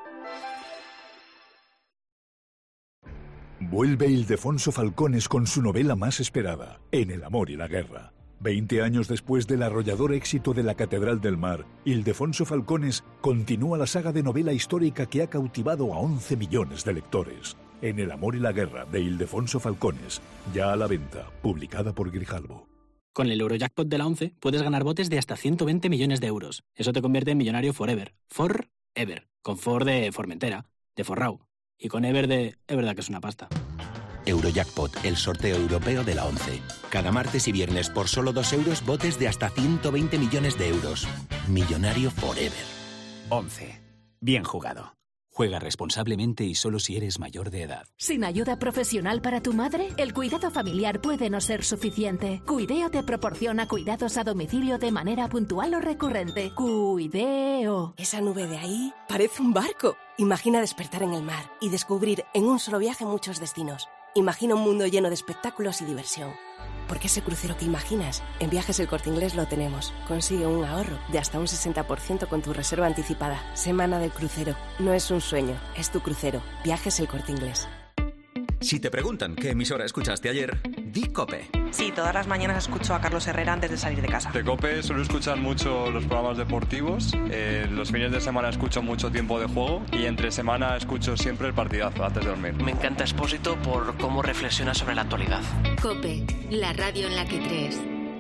Vuelve Ildefonso Falcones con su novela más esperada, En el amor y la guerra. Veinte años después del arrollador éxito de La Catedral del Mar, Ildefonso Falcones continúa la saga de novela histórica que ha cautivado a once millones de lectores. En el amor y la guerra, de Ildefonso Falcones, ya a la venta, publicada por Grijalbo. Con el Eurojackpot de la once puedes ganar botes de hasta ciento veinte millones de euros. Eso te convierte en millonario forever. Forever. Con For de Formentera, de Forrau. Y con Ever de... es verdad que es una pasta. Eurojackpot, el sorteo europeo de la once. Cada martes y viernes por solo dos euros, botes de hasta ciento veinte millones de euros. Millonario forever. once. Bien jugado. Juega responsablemente y solo si eres mayor de edad. ¿Sin ayuda profesional para tu madre? El cuidado familiar puede no ser suficiente. Cuideo te proporciona cuidados a domicilio de manera puntual o recurrente. Cuideo. Esa nube de ahí parece un barco. Imagina despertar en el mar y descubrir en un solo viaje muchos destinos. Imagina un mundo lleno de espectáculos y diversión. Porque ese crucero que imaginas, en Viajes El Corte Inglés lo tenemos. Consigue un ahorro de hasta un sesenta por ciento con tu reserva anticipada. Semana del crucero. No es un sueño, es tu crucero. Viajes El Corte Inglés. Si te preguntan qué emisora escuchaste ayer, di COPE. Sí, todas las mañanas escucho a Carlos Herrera antes de salir de casa. De COPE suelo escuchar mucho los programas deportivos. Eh, los fines de semana escucho mucho Tiempo de Juego y entre semana escucho siempre el partidazo antes de dormir. Me encanta Expósito por cómo reflexiona sobre la actualidad. COPE, la radio en la que crees.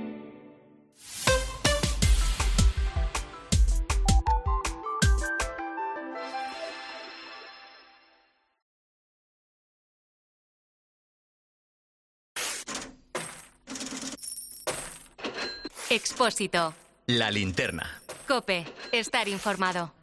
Expósito. La linterna. COPE. Estar informado.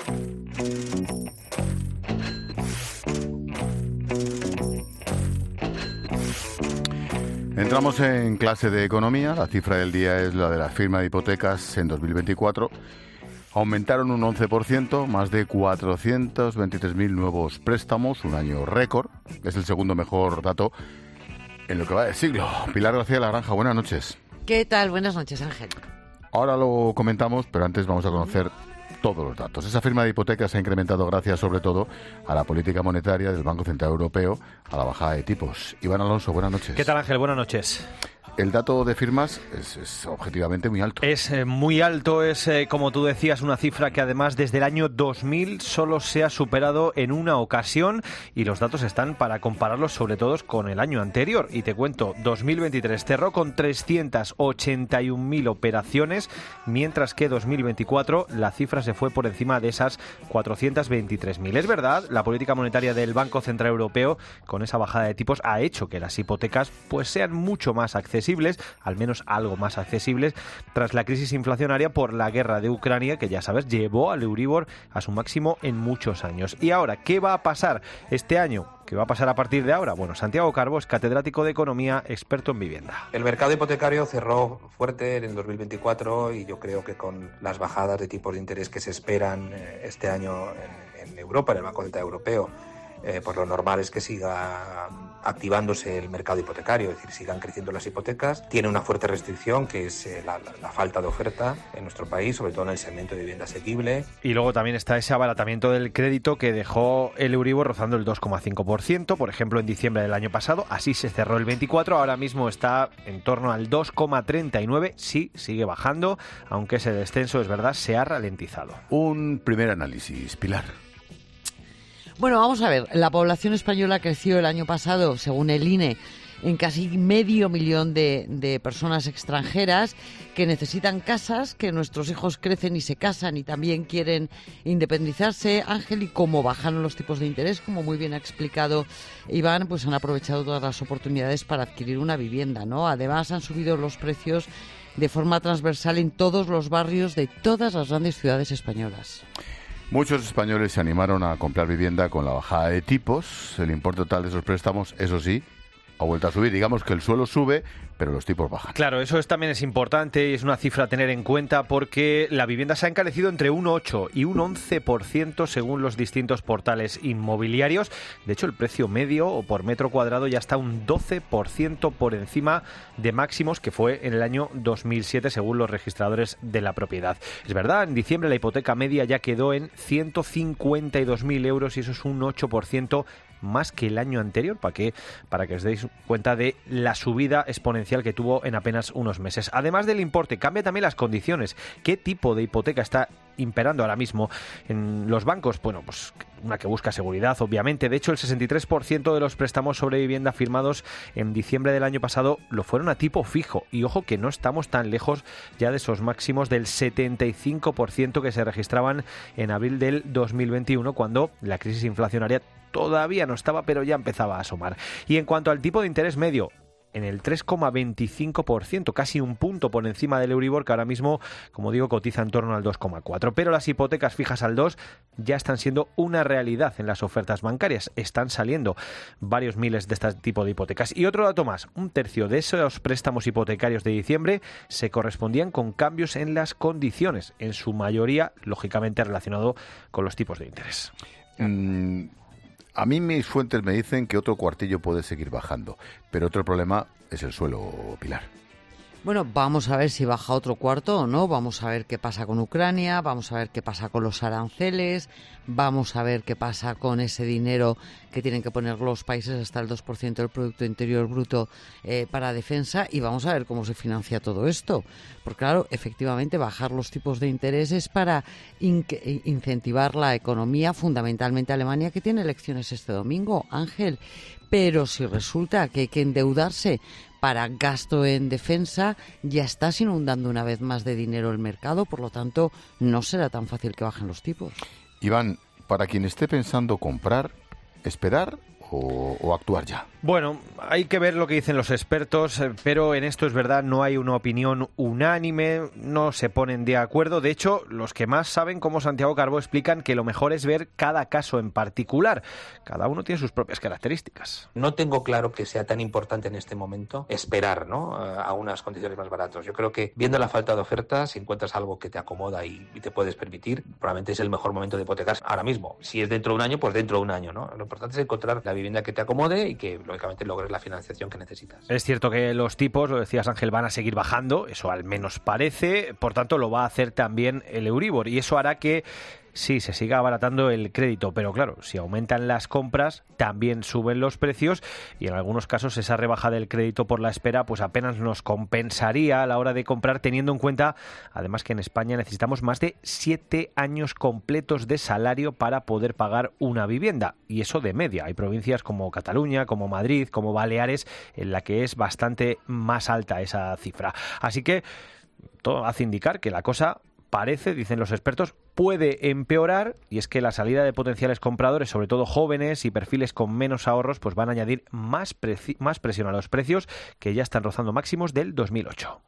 Entramos en clase de economía. La cifra del día es la de la firma de hipotecas en dos mil veinticuatro. Aumentaron un once por ciento, más de cuatrocientos veintitrés mil nuevos préstamos, un año récord. Es el segundo mejor dato en lo que va de siglo. Pilar García de la Granja, buenas noches. ¿Qué tal? Buenas noches, Ángel. Ahora lo comentamos, pero antes vamos a conocer todos los datos. Esa firma de hipotecas se ha incrementado gracias, sobre todo, a la política monetaria del Banco Central Europeo, a la bajada de tipos. Iván Alonso, buenas noches. ¿Qué tal, Ángel? Buenas noches. El dato de firmas es, es objetivamente muy alto. Es eh, muy alto, es, eh, como tú decías, una cifra que además desde el año dos mil solo se ha superado en una ocasión y los datos están para compararlos sobre todo con el año anterior. Y te cuento, dos mil veintitrés cerró con trescientas ochenta y un mil operaciones, mientras que dos mil veinticuatro la cifra se fue por encima de esas cuatrocientas veintitrés mil. Es verdad, la política monetaria del Banco Central Europeo, con esa bajada de tipos, ha hecho que las hipotecas pues sean mucho más accesibles, al menos algo más accesibles, tras la crisis inflacionaria por la guerra de Ucrania, que ya sabes, llevó al Euribor a su máximo en muchos años. Y ahora, ¿qué va a pasar este año? ¿Qué va a pasar a partir de ahora? Bueno, Santiago Carbo es catedrático de Economía, experto en vivienda. El mercado hipotecario cerró fuerte en dos mil veinticuatro y yo creo que con las bajadas de tipos de interés que se esperan este año en, en Europa, en el Banco Central Europeo, Eh, pues lo normal es que siga activándose el mercado hipotecario, es decir, sigan creciendo las hipotecas. Tiene una fuerte restricción que es eh, la, la falta de oferta en nuestro país, sobre todo en el segmento de vivienda asequible. Y luego también está ese abaratamiento del crédito que dejó el Euribor rozando el dos coma cinco por ciento, por ejemplo en diciembre del año pasado, así se cerró el veinticuatro, ahora mismo está en torno al dos coma treinta y nueve, sí, sigue bajando, aunque ese descenso, es verdad, se ha ralentizado. Un primer análisis, Pilar. Bueno, vamos a ver, la población española creció el año pasado, según el I N E, en casi medio millón de, de personas extranjeras que necesitan casas, que nuestros hijos crecen y se casan y también quieren independizarse. Ángel, y como bajaron los tipos de interés, como muy bien ha explicado Iván, pues han aprovechado todas las oportunidades para adquirir una vivienda, ¿no? Además, han subido los precios de forma transversal en todos los barrios de todas las grandes ciudades españolas. Muchos españoles se animaron a comprar vivienda con la bajada de tipos. El importe total de esos préstamos, eso sí, ha vuelto a subir. Digamos que el suelo sube, pero los tipos bajan. Claro, eso es, también es importante y es una cifra a tener en cuenta porque la vivienda se ha encarecido entre un ocho y un once por ciento según los distintos portales inmobiliarios. De hecho, el precio medio por metro cuadrado ya está un doce por ciento por encima de máximos que fue en el año dos mil siete según los registradores de la propiedad. Es verdad, en diciembre la hipoteca media ya quedó en ciento cincuenta y dos mil euros y eso es un ocho por ciento más que el año anterior, para que, para que os deis cuenta de la subida exponencial que tuvo en apenas unos meses. Además del importe, cambia también las condiciones. ¿Qué tipo de hipoteca está imperando ahora mismo en los bancos? Bueno, pues una que busca seguridad, obviamente. De hecho, el sesenta y tres por ciento de los préstamos sobre vivienda firmados en diciembre del año pasado lo fueron a tipo fijo. Y ojo que no estamos tan lejos ya de esos máximos del setenta y cinco por ciento que se registraban en abril del dos mil veintiuno, cuando la crisis inflacionaria todavía no estaba, pero ya empezaba a asomar. Y en cuanto al tipo de interés medio, en el tres coma veinticinco por ciento, casi un punto por encima del Euribor, que ahora mismo, como digo, cotiza en torno al dos coma cuatro. Pero las hipotecas fijas al dos ya están siendo una realidad en las ofertas bancarias. Están saliendo varios miles de este tipo de hipotecas. Y otro dato más, un tercio de esos préstamos hipotecarios de diciembre se correspondían con cambios en las condiciones, en su mayoría, lógicamente, relacionado con los tipos de interés. Mm. A mí mis fuentes me dicen que otro cuartillo puede seguir bajando, pero otro problema es el suelo, Pilar. Bueno, vamos a ver si baja otro cuarto o no, vamos a ver qué pasa con Ucrania, vamos a ver qué pasa con los aranceles, vamos a ver qué pasa con ese dinero que tienen que poner los países hasta el dos por ciento del Producto Interior Bruto eh, para defensa, y vamos a ver cómo se financia todo esto. Porque claro, efectivamente bajar los tipos de interés es para in- incentivar la economía, fundamentalmente Alemania, que tiene elecciones este domingo, Ángel. Pero si resulta que hay que endeudarse para gasto en defensa, ya estás inundando una vez más de dinero el mercado, por lo tanto, no será tan fácil que bajen los tipos. Iván, para quien esté pensando comprar, ¿esperar o, o actuar ya? Bueno, hay que ver lo que dicen los expertos, pero en esto es verdad, no hay una opinión unánime, no se ponen de acuerdo. De hecho, los que más saben, como Santiago Carbó, explican que lo mejor es ver cada caso en particular. Cada uno tiene sus propias características. No tengo claro que sea tan importante en este momento esperar, ¿no?, a unas condiciones más baratas. Yo creo que viendo la falta de oferta, si encuentras algo que te acomoda y, y te puedes permitir, probablemente es el mejor momento de hipotecar ahora mismo. Si es dentro de un año, pues dentro de un año, ¿no? Lo importante es encontrar la vivienda que te acomode y que lógicamente logres la financiación que necesitas. Es cierto que los tipos, lo decías Ángel, van a seguir bajando, eso al menos parece, por tanto lo va a hacer también el Euribor y eso hará que sí, se siga abaratando el crédito, pero claro, si aumentan las compras, también suben los precios y en algunos casos esa rebaja del crédito por la espera pues apenas nos compensaría a la hora de comprar, teniendo en cuenta además que en España necesitamos más de siete años completos de salario para poder pagar una vivienda, y eso de media. Hay provincias como Cataluña, como Madrid, como Baleares, en la que es bastante más alta esa cifra. Así que todo hace indicar que la cosa parece, dicen los expertos, puede empeorar, y es que la salida de potenciales compradores, sobre todo jóvenes y perfiles con menos ahorros, pues van a añadir más, preci- más presión a los precios que ya están rozando máximos del dos mil ocho.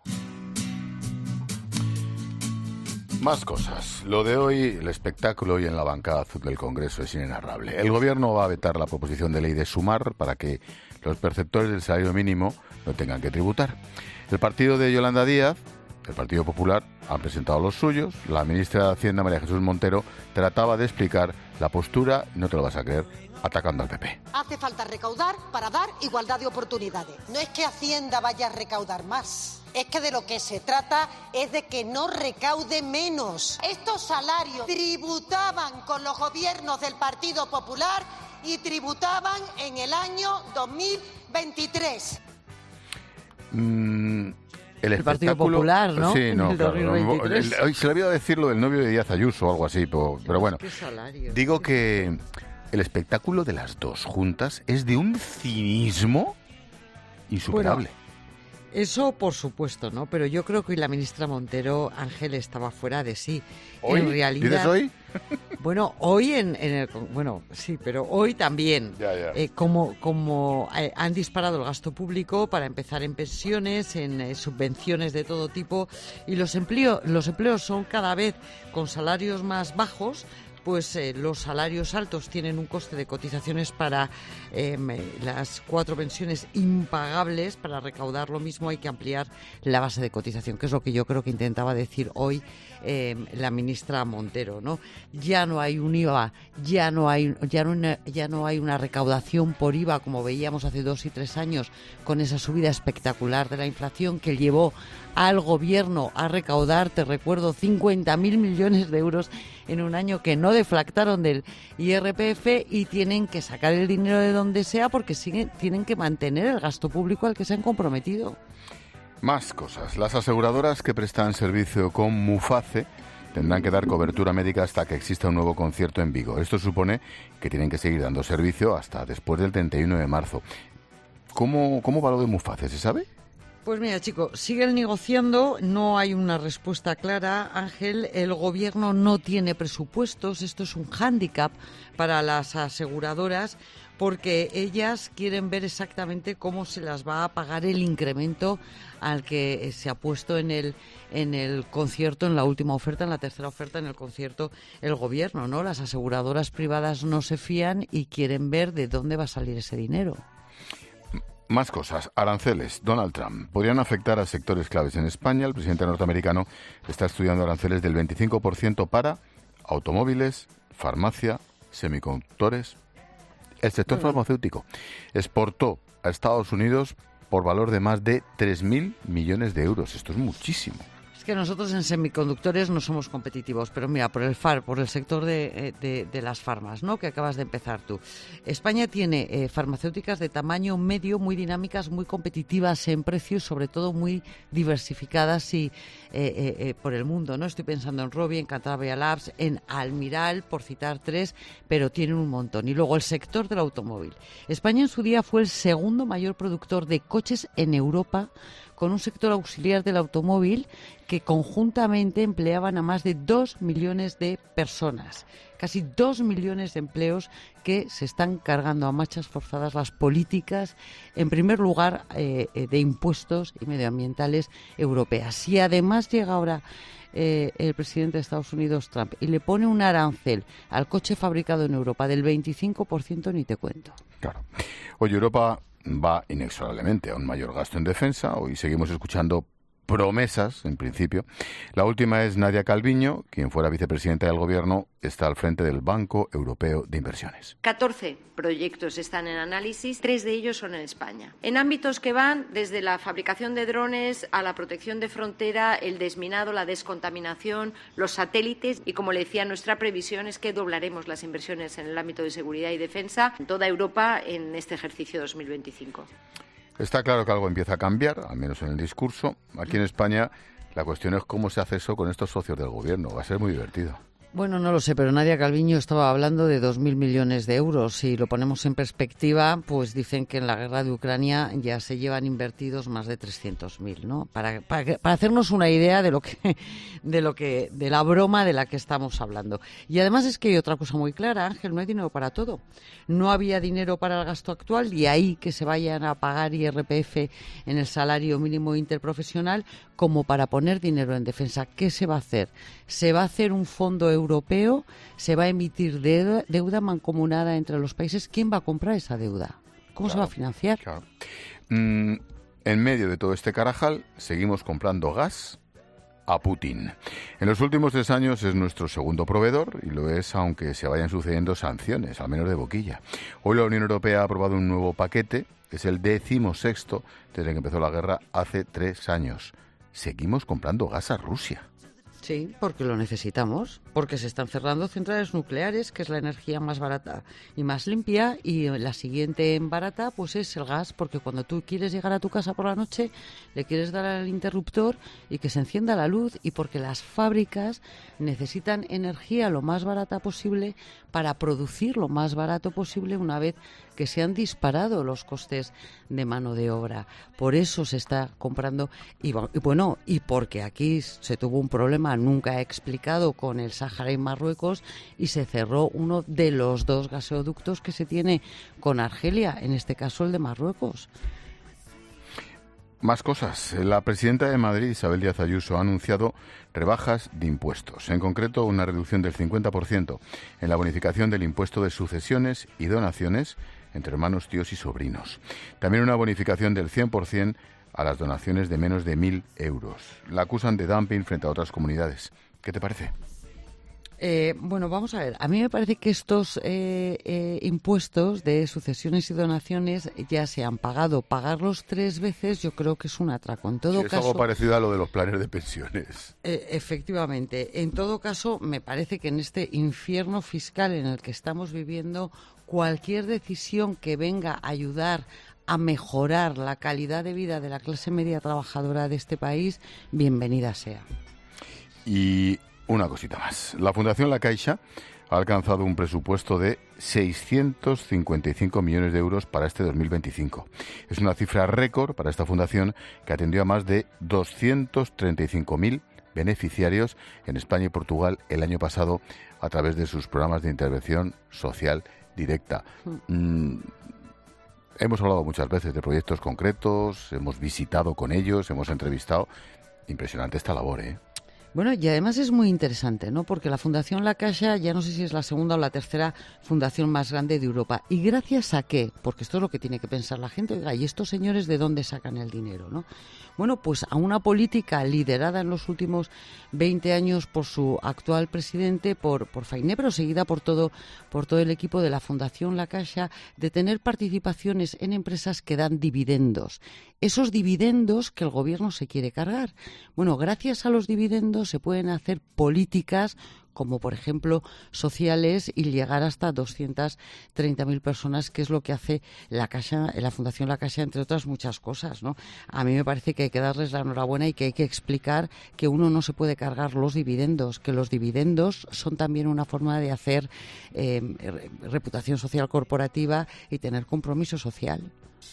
Más cosas. Lo de hoy, el espectáculo hoy en la bancada azul del Congreso es inenarrable. El Gobierno va a vetar la proposición de ley de Sumar para que los perceptores del salario mínimo no tengan que tributar. El partido de Yolanda Díaz, el Partido Popular, han presentado los suyos. La ministra de Hacienda, María Jesús Montero, trataba de explicar la postura, no te lo vas a creer, atacando al P P. Hace falta recaudar para dar igualdad de oportunidades. No es que Hacienda vaya a recaudar más, es que de lo que se trata es de que no recaude menos. Estos salarios tributaban con los gobiernos del Partido Popular y tributaban en el año dos mil veintitrés. Mm. El, el Partido Popular, ¿no? Sí, no, el claro. El, el, se le había decir lo del novio de Díaz Ayuso o algo así, pero, pero bueno. ¿Qué salario? Digo que el espectáculo de las dos juntas es de un cinismo insuperable. Bueno, eso por supuesto, ¿no? Pero yo creo que hoy la ministra Montero, Ángel, estaba fuera de sí. ¿Hoy? En realidad, ¿Dices hoy? Bueno, hoy en, en el... Bueno, sí, pero hoy también. Ya, ya. Eh, como como eh, han disparado el gasto público para empezar en pensiones, en eh, subvenciones de todo tipo, y los, empleo, los empleos son cada vez con salarios más bajos, pues eh, los salarios altos tienen un coste de cotizaciones para eh, las cuatro pensiones impagables. Para recaudar lo mismo hay que ampliar la base de cotización, que es lo que yo creo que intentaba decir hoy eh, la ministra Montero, ¿no? Ya no hay un I V A, ya no hay, ya no, una, ya no hay una recaudación por I V A como veíamos hace dos y tres años con esa subida espectacular de la inflación que llevó al gobierno a recaudar, te recuerdo, cincuenta mil millones de euros en un año que no deflactaron del I R P F, y tienen que sacar el dinero de donde sea porque siguen, tienen que mantener el gasto público al que se han comprometido. Más cosas. Las aseguradoras que prestan servicio con Muface tendrán que dar cobertura médica hasta que exista un nuevo concierto en Vigo. Esto supone que tienen que seguir dando servicio hasta después del treinta y uno de marzo. ¿Cómo, cómo va lo de Muface? ¿Se sabe? Pues mira, chicos, siguen negociando, no hay una respuesta clara, Ángel. El gobierno no tiene presupuestos, esto es un hándicap para las aseguradoras, porque ellas quieren ver exactamente cómo se las va a pagar el incremento al que se ha puesto en el en el concierto, en la última oferta, en la tercera oferta, en el concierto, el gobierno, ¿no? Las aseguradoras privadas no se fían y quieren ver de dónde va a salir ese dinero. Más cosas. Aranceles. Donald Trump podrían afectar a sectores claves en España. El presidente norteamericano está estudiando aranceles del veinticinco por ciento para automóviles, farmacia, semiconductores. El sector uh-huh. farmacéutico exportó a Estados Unidos por valor de más de tres mil millones de euros. Esto es muchísimo. Es que nosotros en semiconductores no somos competitivos, pero mira, por el F A R, por el sector de, de, de las farmas, ¿no?, que acabas de empezar tú. España tiene eh, farmacéuticas de tamaño medio, muy dinámicas, muy competitivas en precios, sobre todo muy diversificadas y eh, eh, eh, por el mundo, ¿no? Estoy pensando en Rovi, en Cantabria Labs, en Almiral, por citar tres, pero tienen un montón. Y luego el sector del automóvil. España en su día fue el segundo mayor productor de coches en Europa, con un sector auxiliar del automóvil que conjuntamente empleaban a más de dos millones de personas. Casi dos millones de empleos que se están cargando a marchas forzadas las políticas, en primer lugar, eh, de impuestos y medioambientales europeas. Y además llega ahora eh, el presidente de Estados Unidos, Trump, y le pone un arancel al coche fabricado en Europa del veinticinco por ciento, ni te cuento. Claro. Oye, Europa va inexorablemente a un mayor gasto en defensa. Hoy seguimos escuchando promesas, en principio. La última es Nadia Calviño, quien fuera vicepresidenta del Gobierno, está al frente del Banco Europeo de Inversiones. catorce proyectos están en análisis, tres de ellos son en España. En ámbitos que van desde la fabricación de drones a la protección de frontera, el desminado, la descontaminación, los satélites, y como le decía, nuestra previsión es que doblaremos las inversiones en el ámbito de seguridad y defensa en toda Europa en este ejercicio dos mil veinticinco. Está claro que algo empieza a cambiar, al menos en el discurso. Aquí en España la cuestión es cómo se hace eso con estos socios del gobierno. Va a ser muy divertido. Bueno, no lo sé, pero Nadia Calviño estaba hablando de dos mil millones de euros. Si lo ponemos en perspectiva, pues dicen que en la guerra de Ucrania ya se llevan invertidos más de trescientos mil, ¿no? Para, para, para hacernos una idea de lo que, de lo que, de la broma de la que estamos hablando. Y además es que hay otra cosa muy clara, Ángel, no hay dinero para todo. No había dinero para el gasto actual, y ahí que se vayan a pagar I R P F en el salario mínimo interprofesional, como para poner dinero en defensa. ¿Qué se va a hacer? Se va a hacer un fondo europeo, se va a emitir deuda, deuda mancomunada entre los países. ¿Quién va a comprar esa deuda? ¿Cómo claro, se va a financiar? Claro. Mm, en medio de todo este carajal, seguimos comprando gas a Putin. En los últimos tres años es nuestro segundo proveedor, y lo es aunque se vayan sucediendo sanciones, al menos de boquilla. Hoy la Unión Europea ha aprobado un nuevo paquete, que es el decimosexto desde que empezó la guerra hace tres años. Seguimos comprando gas a Rusia. Sí, porque lo necesitamos, porque se están cerrando centrales nucleares, que es la energía más barata y más limpia, y la siguiente en barata pues es el gas, porque cuando tú quieres llegar a tu casa por la noche, le quieres dar al interruptor y que se encienda la luz, y porque las fábricas necesitan energía lo más barata posible para producir lo más barato posible una vez que se han disparado los costes de mano de obra. Por eso se está comprando, y bueno, y porque aquí se tuvo un problema nunca explicado con el Sáhara y Marruecos, y se cerró uno de los dos gasoductos que se tiene con Argelia, en este caso el de Marruecos. Más cosas. La presidenta de Madrid, Isabel Díaz Ayuso, ha anunciado rebajas de impuestos. En concreto, una reducción del cincuenta por ciento en la bonificación del impuesto de sucesiones y donaciones entre hermanos, tíos y sobrinos. También una bonificación del cien por ciento a las donaciones de menos de mil euros. La acusan de dumping frente a otras comunidades. ¿Qué te parece? Eh, bueno, vamos a ver. A mí me parece que estos eh, eh, impuestos de sucesiones y donaciones ya se han pagado. Pagarlos tres veces yo creo que es un atraco. En todo sí, es caso, algo parecido a lo de los planes de pensiones. Eh, efectivamente. En todo caso, me parece que en este infierno fiscal en el que estamos viviendo, cualquier decisión que venga a ayudar a mejorar la calidad de vida de la clase media trabajadora de este país, bienvenida sea. Y una cosita más. La Fundación La Caixa ha alcanzado un presupuesto de seiscientos cincuenta y cinco millones de euros para este dos mil veinticinco. Es una cifra récord para esta fundación que atendió a más de doscientos treinta y cinco mil beneficiarios en España y Portugal el año pasado a través de sus programas de intervención social directa. Mm, hemos hablado muchas veces de proyectos concretos, hemos visitado con ellos, hemos entrevistado. Impresionante esta labor, ¿eh? Bueno, y además es muy interesante, ¿no? Porque la Fundación La Caixa, ya no sé si es la segunda o la tercera fundación más grande de Europa. ¿Y gracias a qué? Porque esto es lo que tiene que pensar la gente. Oiga, ¿y estos señores de dónde sacan el dinero, no? Bueno, pues a una política liderada en los últimos veinte años por su actual presidente, por, por Fainé, pero seguida por todo, por todo el equipo de la Fundación La Caixa, de tener participaciones en empresas que dan dividendos. Esos dividendos que el gobierno se quiere cargar. Bueno, gracias a los dividendos se pueden hacer políticas como, por ejemplo, sociales y llegar hasta doscientas treinta mil personas, que es lo que hace la Caixa, la Fundación La Caixa, entre otras muchas cosas, ¿no? A mí me parece que hay que darles la enhorabuena y que hay que explicar que uno no se puede cargar los dividendos, que los dividendos son también una forma de hacer eh, reputación social corporativa y tener compromiso social.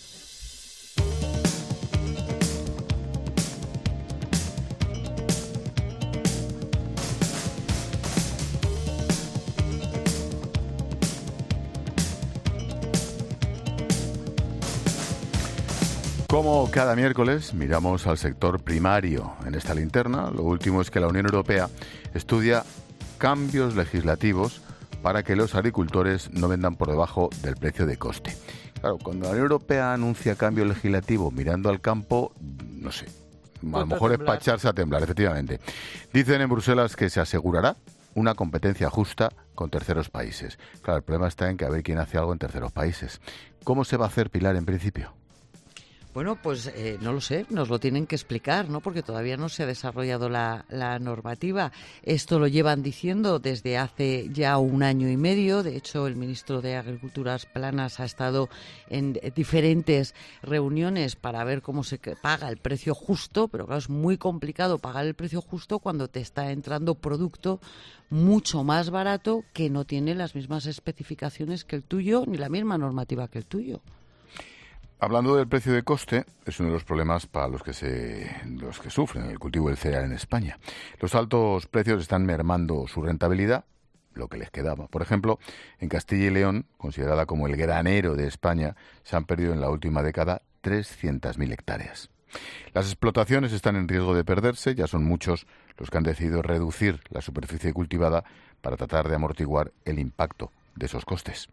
Como cada miércoles, miramos al sector primario. En esta linterna, lo último es que la Unión Europea estudia cambios legislativos para que los agricultores no vendan por debajo del precio de coste. Claro, cuando la Unión Europea anuncia cambio legislativo mirando al campo, no sé, a lo mejor es para echarse a temblar, efectivamente. Dicen en Bruselas que se asegurará una competencia justa con terceros países. Claro, el problema está en que a ver quién hace algo en terceros países. ¿Cómo se va a hacer, Pilar, en principio? Bueno, pues eh, no lo sé, nos lo tienen que explicar, ¿no? Porque todavía no se ha desarrollado la, la normativa. Esto lo llevan diciendo desde hace ya un año y medio. De hecho, el ministro de Agricultura Planas ha estado en diferentes reuniones para ver cómo se paga el precio justo, pero claro, es muy complicado pagar el precio justo cuando te está entrando producto mucho más barato que no tiene las mismas especificaciones que el tuyo ni la misma normativa que el tuyo. Hablando del precio de coste, es uno de los problemas para los que se, los que sufren el cultivo del cereal en España. Los altos precios están mermando su rentabilidad, lo que les quedaba. Por ejemplo, en Castilla y León, considerada como el granero de España, se han perdido en la última década trescientas mil hectáreas. Las explotaciones están en riesgo de perderse, ya son muchos los que han decidido reducir la superficie cultivada para tratar de amortiguar el impacto de esos costes.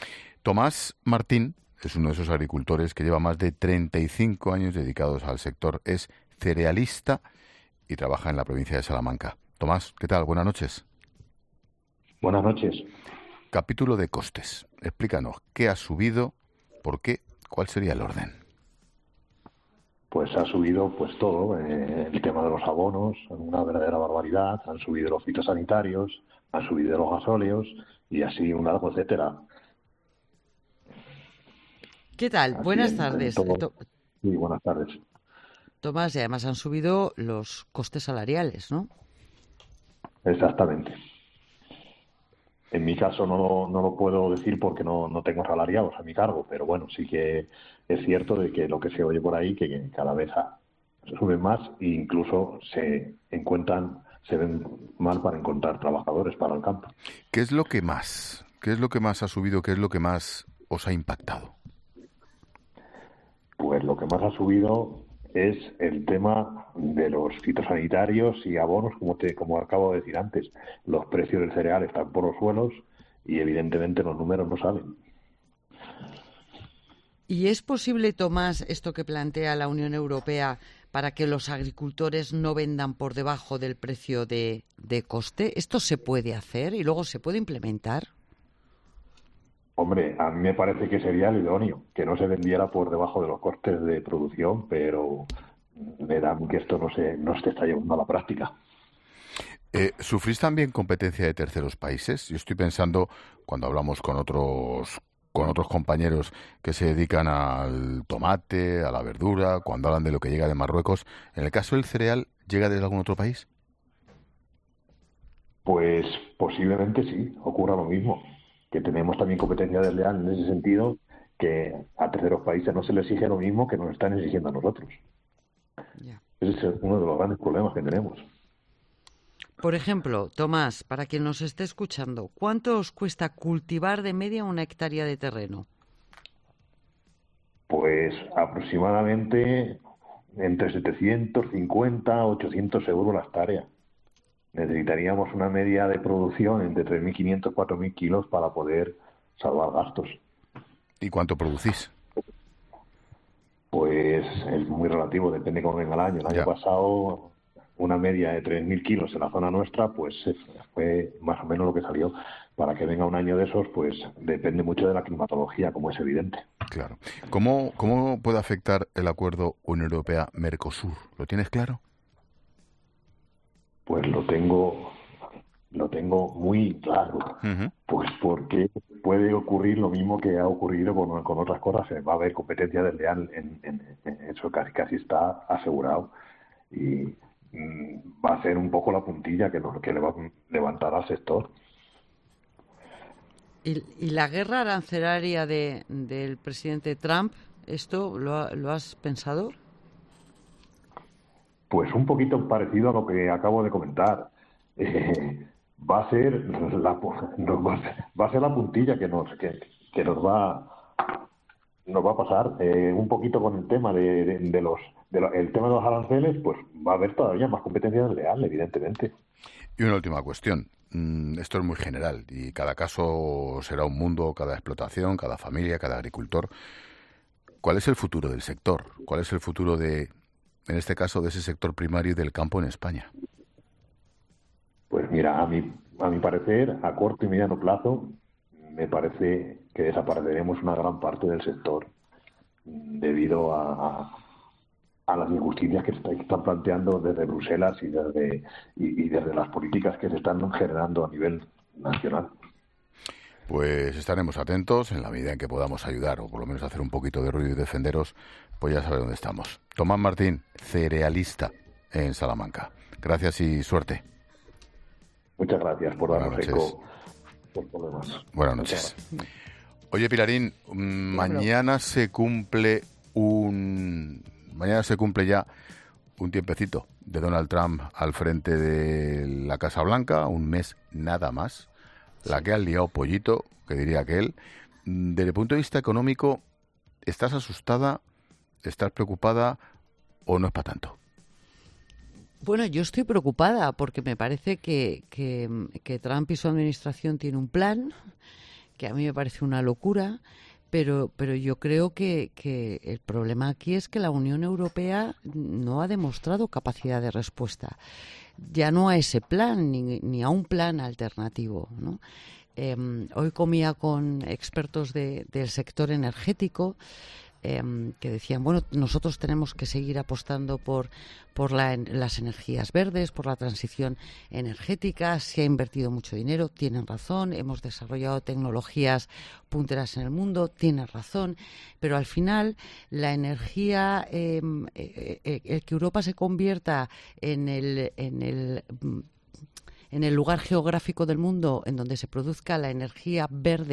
Tomás Martín es uno de esos agricultores que lleva más de treinta y cinco años dedicados al sector. Es cerealista y trabaja en la provincia de Salamanca. Tomás, ¿qué tal? Buenas noches. Buenas noches. Capítulo de costes. Explícanos, ¿qué ha subido? ¿Por qué? ¿Cuál sería el orden? Pues ha subido pues todo. Eh, el tema de los abonos, una verdadera barbaridad. Han subido los fitosanitarios, han subido los gasóleos y así un largo etcétera. ¿Qué tal? Así Buenas en, tardes. En todo... Sí, buenas tardes. Tomás, y además han subido los costes salariales, ¿no? Exactamente. En mi caso no lo, no lo puedo decir porque no, no tengo salariados a mi cargo, pero bueno, sí que es cierto de que lo que se oye por ahí, que cada vez se suben más e incluso se encuentran, se ven mal para encontrar trabajadores para el campo. ¿Qué es lo que más? ¿Qué es lo que más ha subido? ¿Qué es lo que más os ha impactado? Pues lo que más ha subido es el tema de los fitosanitarios y abonos, como te, como acabo de decir antes. Los precios del cereal están por los suelos y evidentemente los números no salen. ¿Y es posible, Tomás, esto que plantea la Unión Europea para que los agricultores no vendan por debajo del precio de, de coste? ¿Esto se puede hacer y luego se puede implementar? Hombre, a mí me parece que sería el idóneo, que no se vendiera por debajo de los costes de producción, pero me da que esto no se, no se está llevando a la práctica. Eh, ¿Sufrís también competencia de terceros países? Yo estoy pensando, cuando hablamos con otros con otros compañeros que se dedican al tomate, a la verdura, cuando hablan de lo que llega de Marruecos, ¿en el caso del cereal llega desde algún otro país? Pues posiblemente sí, ocurra lo mismo, que tenemos también competencia desleal en ese sentido, que a terceros países no se les exige lo mismo que nos están exigiendo a nosotros. Yeah. Ese es uno de los grandes problemas que tenemos. Por ejemplo, Tomás, para quien nos esté escuchando, ¿cuánto os cuesta cultivar de media una hectárea de terreno? Pues aproximadamente entre setecientos cincuenta a ochocientos euros la hectárea. Necesitaríamos una media de producción entre tres mil quinientos a cuatro mil kilos para poder salvar gastos. ¿Y cuánto producís? Pues es muy relativo, depende cómo venga el año. El año ya. pasado, una media de tres mil kilos en la zona nuestra, pues fue más o menos lo que salió. Para que venga un año de esos, pues depende mucho de la climatología, como es evidente. Claro. ¿Cómo, cómo puede afectar el acuerdo Unión Europea-Mercosur? ¿Lo tienes claro? Pues lo tengo, lo tengo muy claro. Uh-huh. Pues porque puede ocurrir lo mismo que ha ocurrido con, con otras cosas. Va a haber competencia desleal, en, en, en eso casi, casi está asegurado. Y mm, va a ser un poco la puntilla que, nos, que le va a levantar al sector. ¿Y, y la guerra arancelaria de, del presidente Trump, esto lo, lo has pensado? Pues un poquito parecido a lo que acabo de comentar. Eh, va a ser la nos va, a ser, va a ser la puntilla que nos que, que nos va nos va a pasar. Eh, un poquito con el tema de, de, de los de lo, el tema de los aranceles, pues va a haber todavía más competencia desleal, evidentemente. Y una última cuestión. Esto es muy general y cada caso será un mundo, cada explotación, cada familia, cada agricultor. ¿Cuál es el futuro del sector? ¿Cuál es el futuro de, en este caso, de ese sector primario y del campo en España? Pues mira, a mi, a mi parecer, a corto y mediano plazo, me parece que desapareceremos una gran parte del sector debido a, a, a las injusticias que se están planteando desde Bruselas y desde, y, y desde las políticas que se están generando a nivel nacional. Pues estaremos atentos en la medida en que podamos ayudar o por lo menos hacer un poquito de ruido y defenderos, pues ya sabéis dónde estamos. Tomás Martín, cerealista en Salamanca. Gracias y suerte. Muchas gracias por darnos eco por problemas. Buenas noches. Oye, Pilarín, mañana se cumple un mañana se cumple ya un tiempecito de Donald Trump al frente de la Casa Blanca, un mes nada más. La que ha liado pollito, que diría aquel. Desde el punto de vista económico, ¿estás asustada, estás preocupada o no es para tanto? Bueno, yo estoy preocupada porque me parece que, que, que Trump y su administración tienen un plan que a mí me parece una locura, pero, pero yo creo que, que el problema aquí es que la Unión Europea no ha demostrado capacidad de respuesta. Ya no a ese plan, ni, ni a un plan alternativo, ¿no? Eh, hoy comía con expertos de, del sector energético eh, que decían, bueno, nosotros tenemos que seguir apostando por, por la, las energías verdes, por la transición energética, se ha invertido mucho dinero, tienen razón, hemos desarrollado tecnologías punteras en el mundo, tienen razón, pero al final la energía, eh, eh, eh, el que Europa se convierta en el... En el en el lugar geográfico del mundo en donde se produzca la energía verde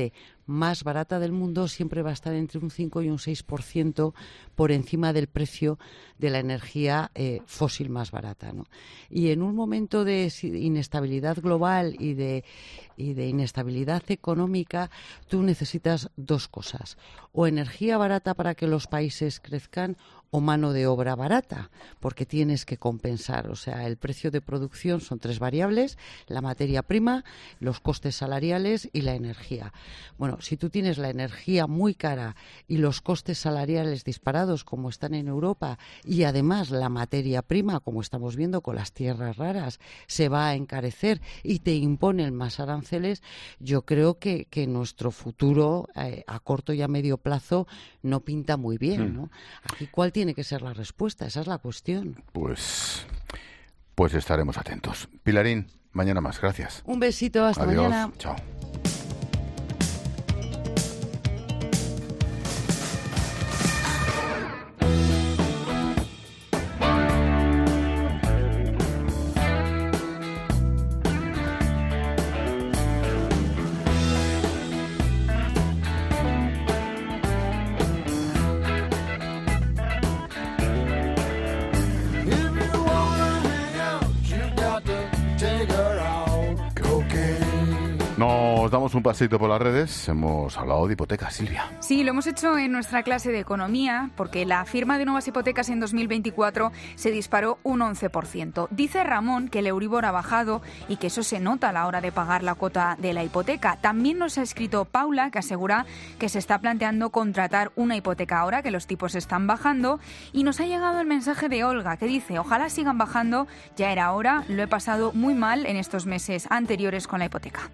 más barata del mundo siempre va a estar entre un cinco y un seis por ciento por encima del precio de la energía eh, fósil más barata, ¿no? Y en un momento de inestabilidad global y de, y de inestabilidad económica, tú necesitas dos cosas: o energía barata para que los países crezcan, o mano de obra barata, porque tienes que compensar. O sea, el precio de producción son tres variables: la materia prima, los costes salariales y la energía. Bueno, si tú tienes la energía muy cara y los costes salariales disparados como están en Europa, y además la materia prima, como estamos viendo con las tierras raras, se va a encarecer y te imponen más aranceles, yo creo que, que nuestro futuro eh, a corto y a medio plazo no pinta muy bien, ¿no? Aquí, ¿cuál tiene que ser la respuesta? Esa es la cuestión. Pues, pues estaremos atentos. Pilarín, mañana más. Gracias. Un besito. Hasta Adiós. mañana. Chao. Nos damos un pasito por las redes. Hemos hablado de hipotecas, Silvia. Sí, lo hemos hecho en nuestra clase de economía, porque la firma de nuevas hipotecas en dos mil veinticuatro se disparó un once por ciento. Dice Ramón que el Euribor ha bajado y que eso se nota a la hora de pagar la cuota de la hipoteca. También nos ha escrito Paula, que asegura que se está planteando contratar una hipoteca ahora que los tipos están bajando. Y nos ha llegado el mensaje de Olga, que dice: ojalá sigan bajando, ya era hora, lo he pasado muy mal en estos meses anteriores con la hipoteca.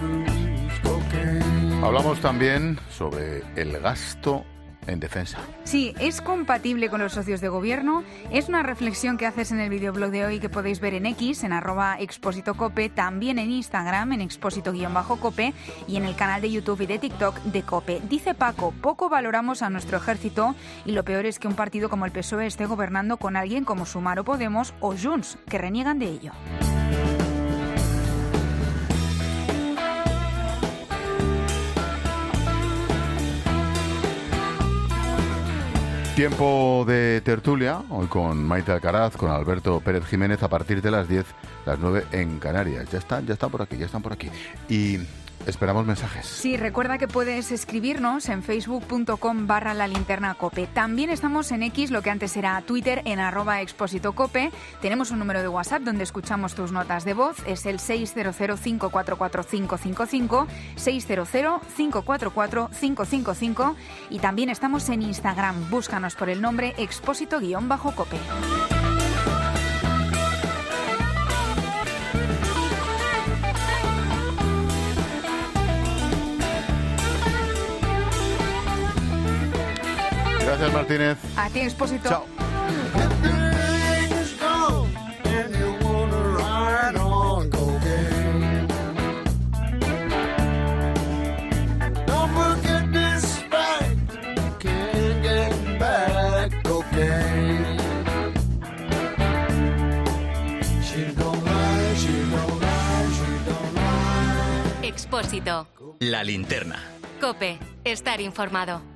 Hablamos también sobre el gasto en defensa. Sí, es compatible con los socios de gobierno. Es una reflexión que haces en el videoblog de hoy, que podéis ver en X, en arroba Expósito Cope, también en Instagram, en Expósito-Cope, y en el canal de YouTube y de TikTok de Cope. Dice Paco: poco valoramos a nuestro ejército, y lo peor es que un partido como el P S O E esté gobernando con alguien como Sumar o Podemos o Junts, que reniegan de ello. Tiempo de tertulia, hoy con Maite Alcaraz, con Alberto Pérez Jiménez, a partir de las diez, las nueve en Canarias. Ya están, ya están por aquí, ya están por aquí. Y esperamos mensajes. Sí, recuerda que puedes escribirnos en facebook.com barra la linterna cope. También estamos en X, lo que antes era Twitter, en arroba Expósito Cope. Tenemos un número de WhatsApp donde escuchamos tus notas de voz. Es el seis cero cero, cinco cuatro cuatro, cinco cinco cinco, seis cero cero, cinco cuatro cuatro, cinco cinco cinco. Y también estamos en Instagram. Búscanos por el nombre Expósito-Cope. Gracias, Martínez. A ti, Expósito. Chao. Expósito. La linterna. Cope. Estar informado.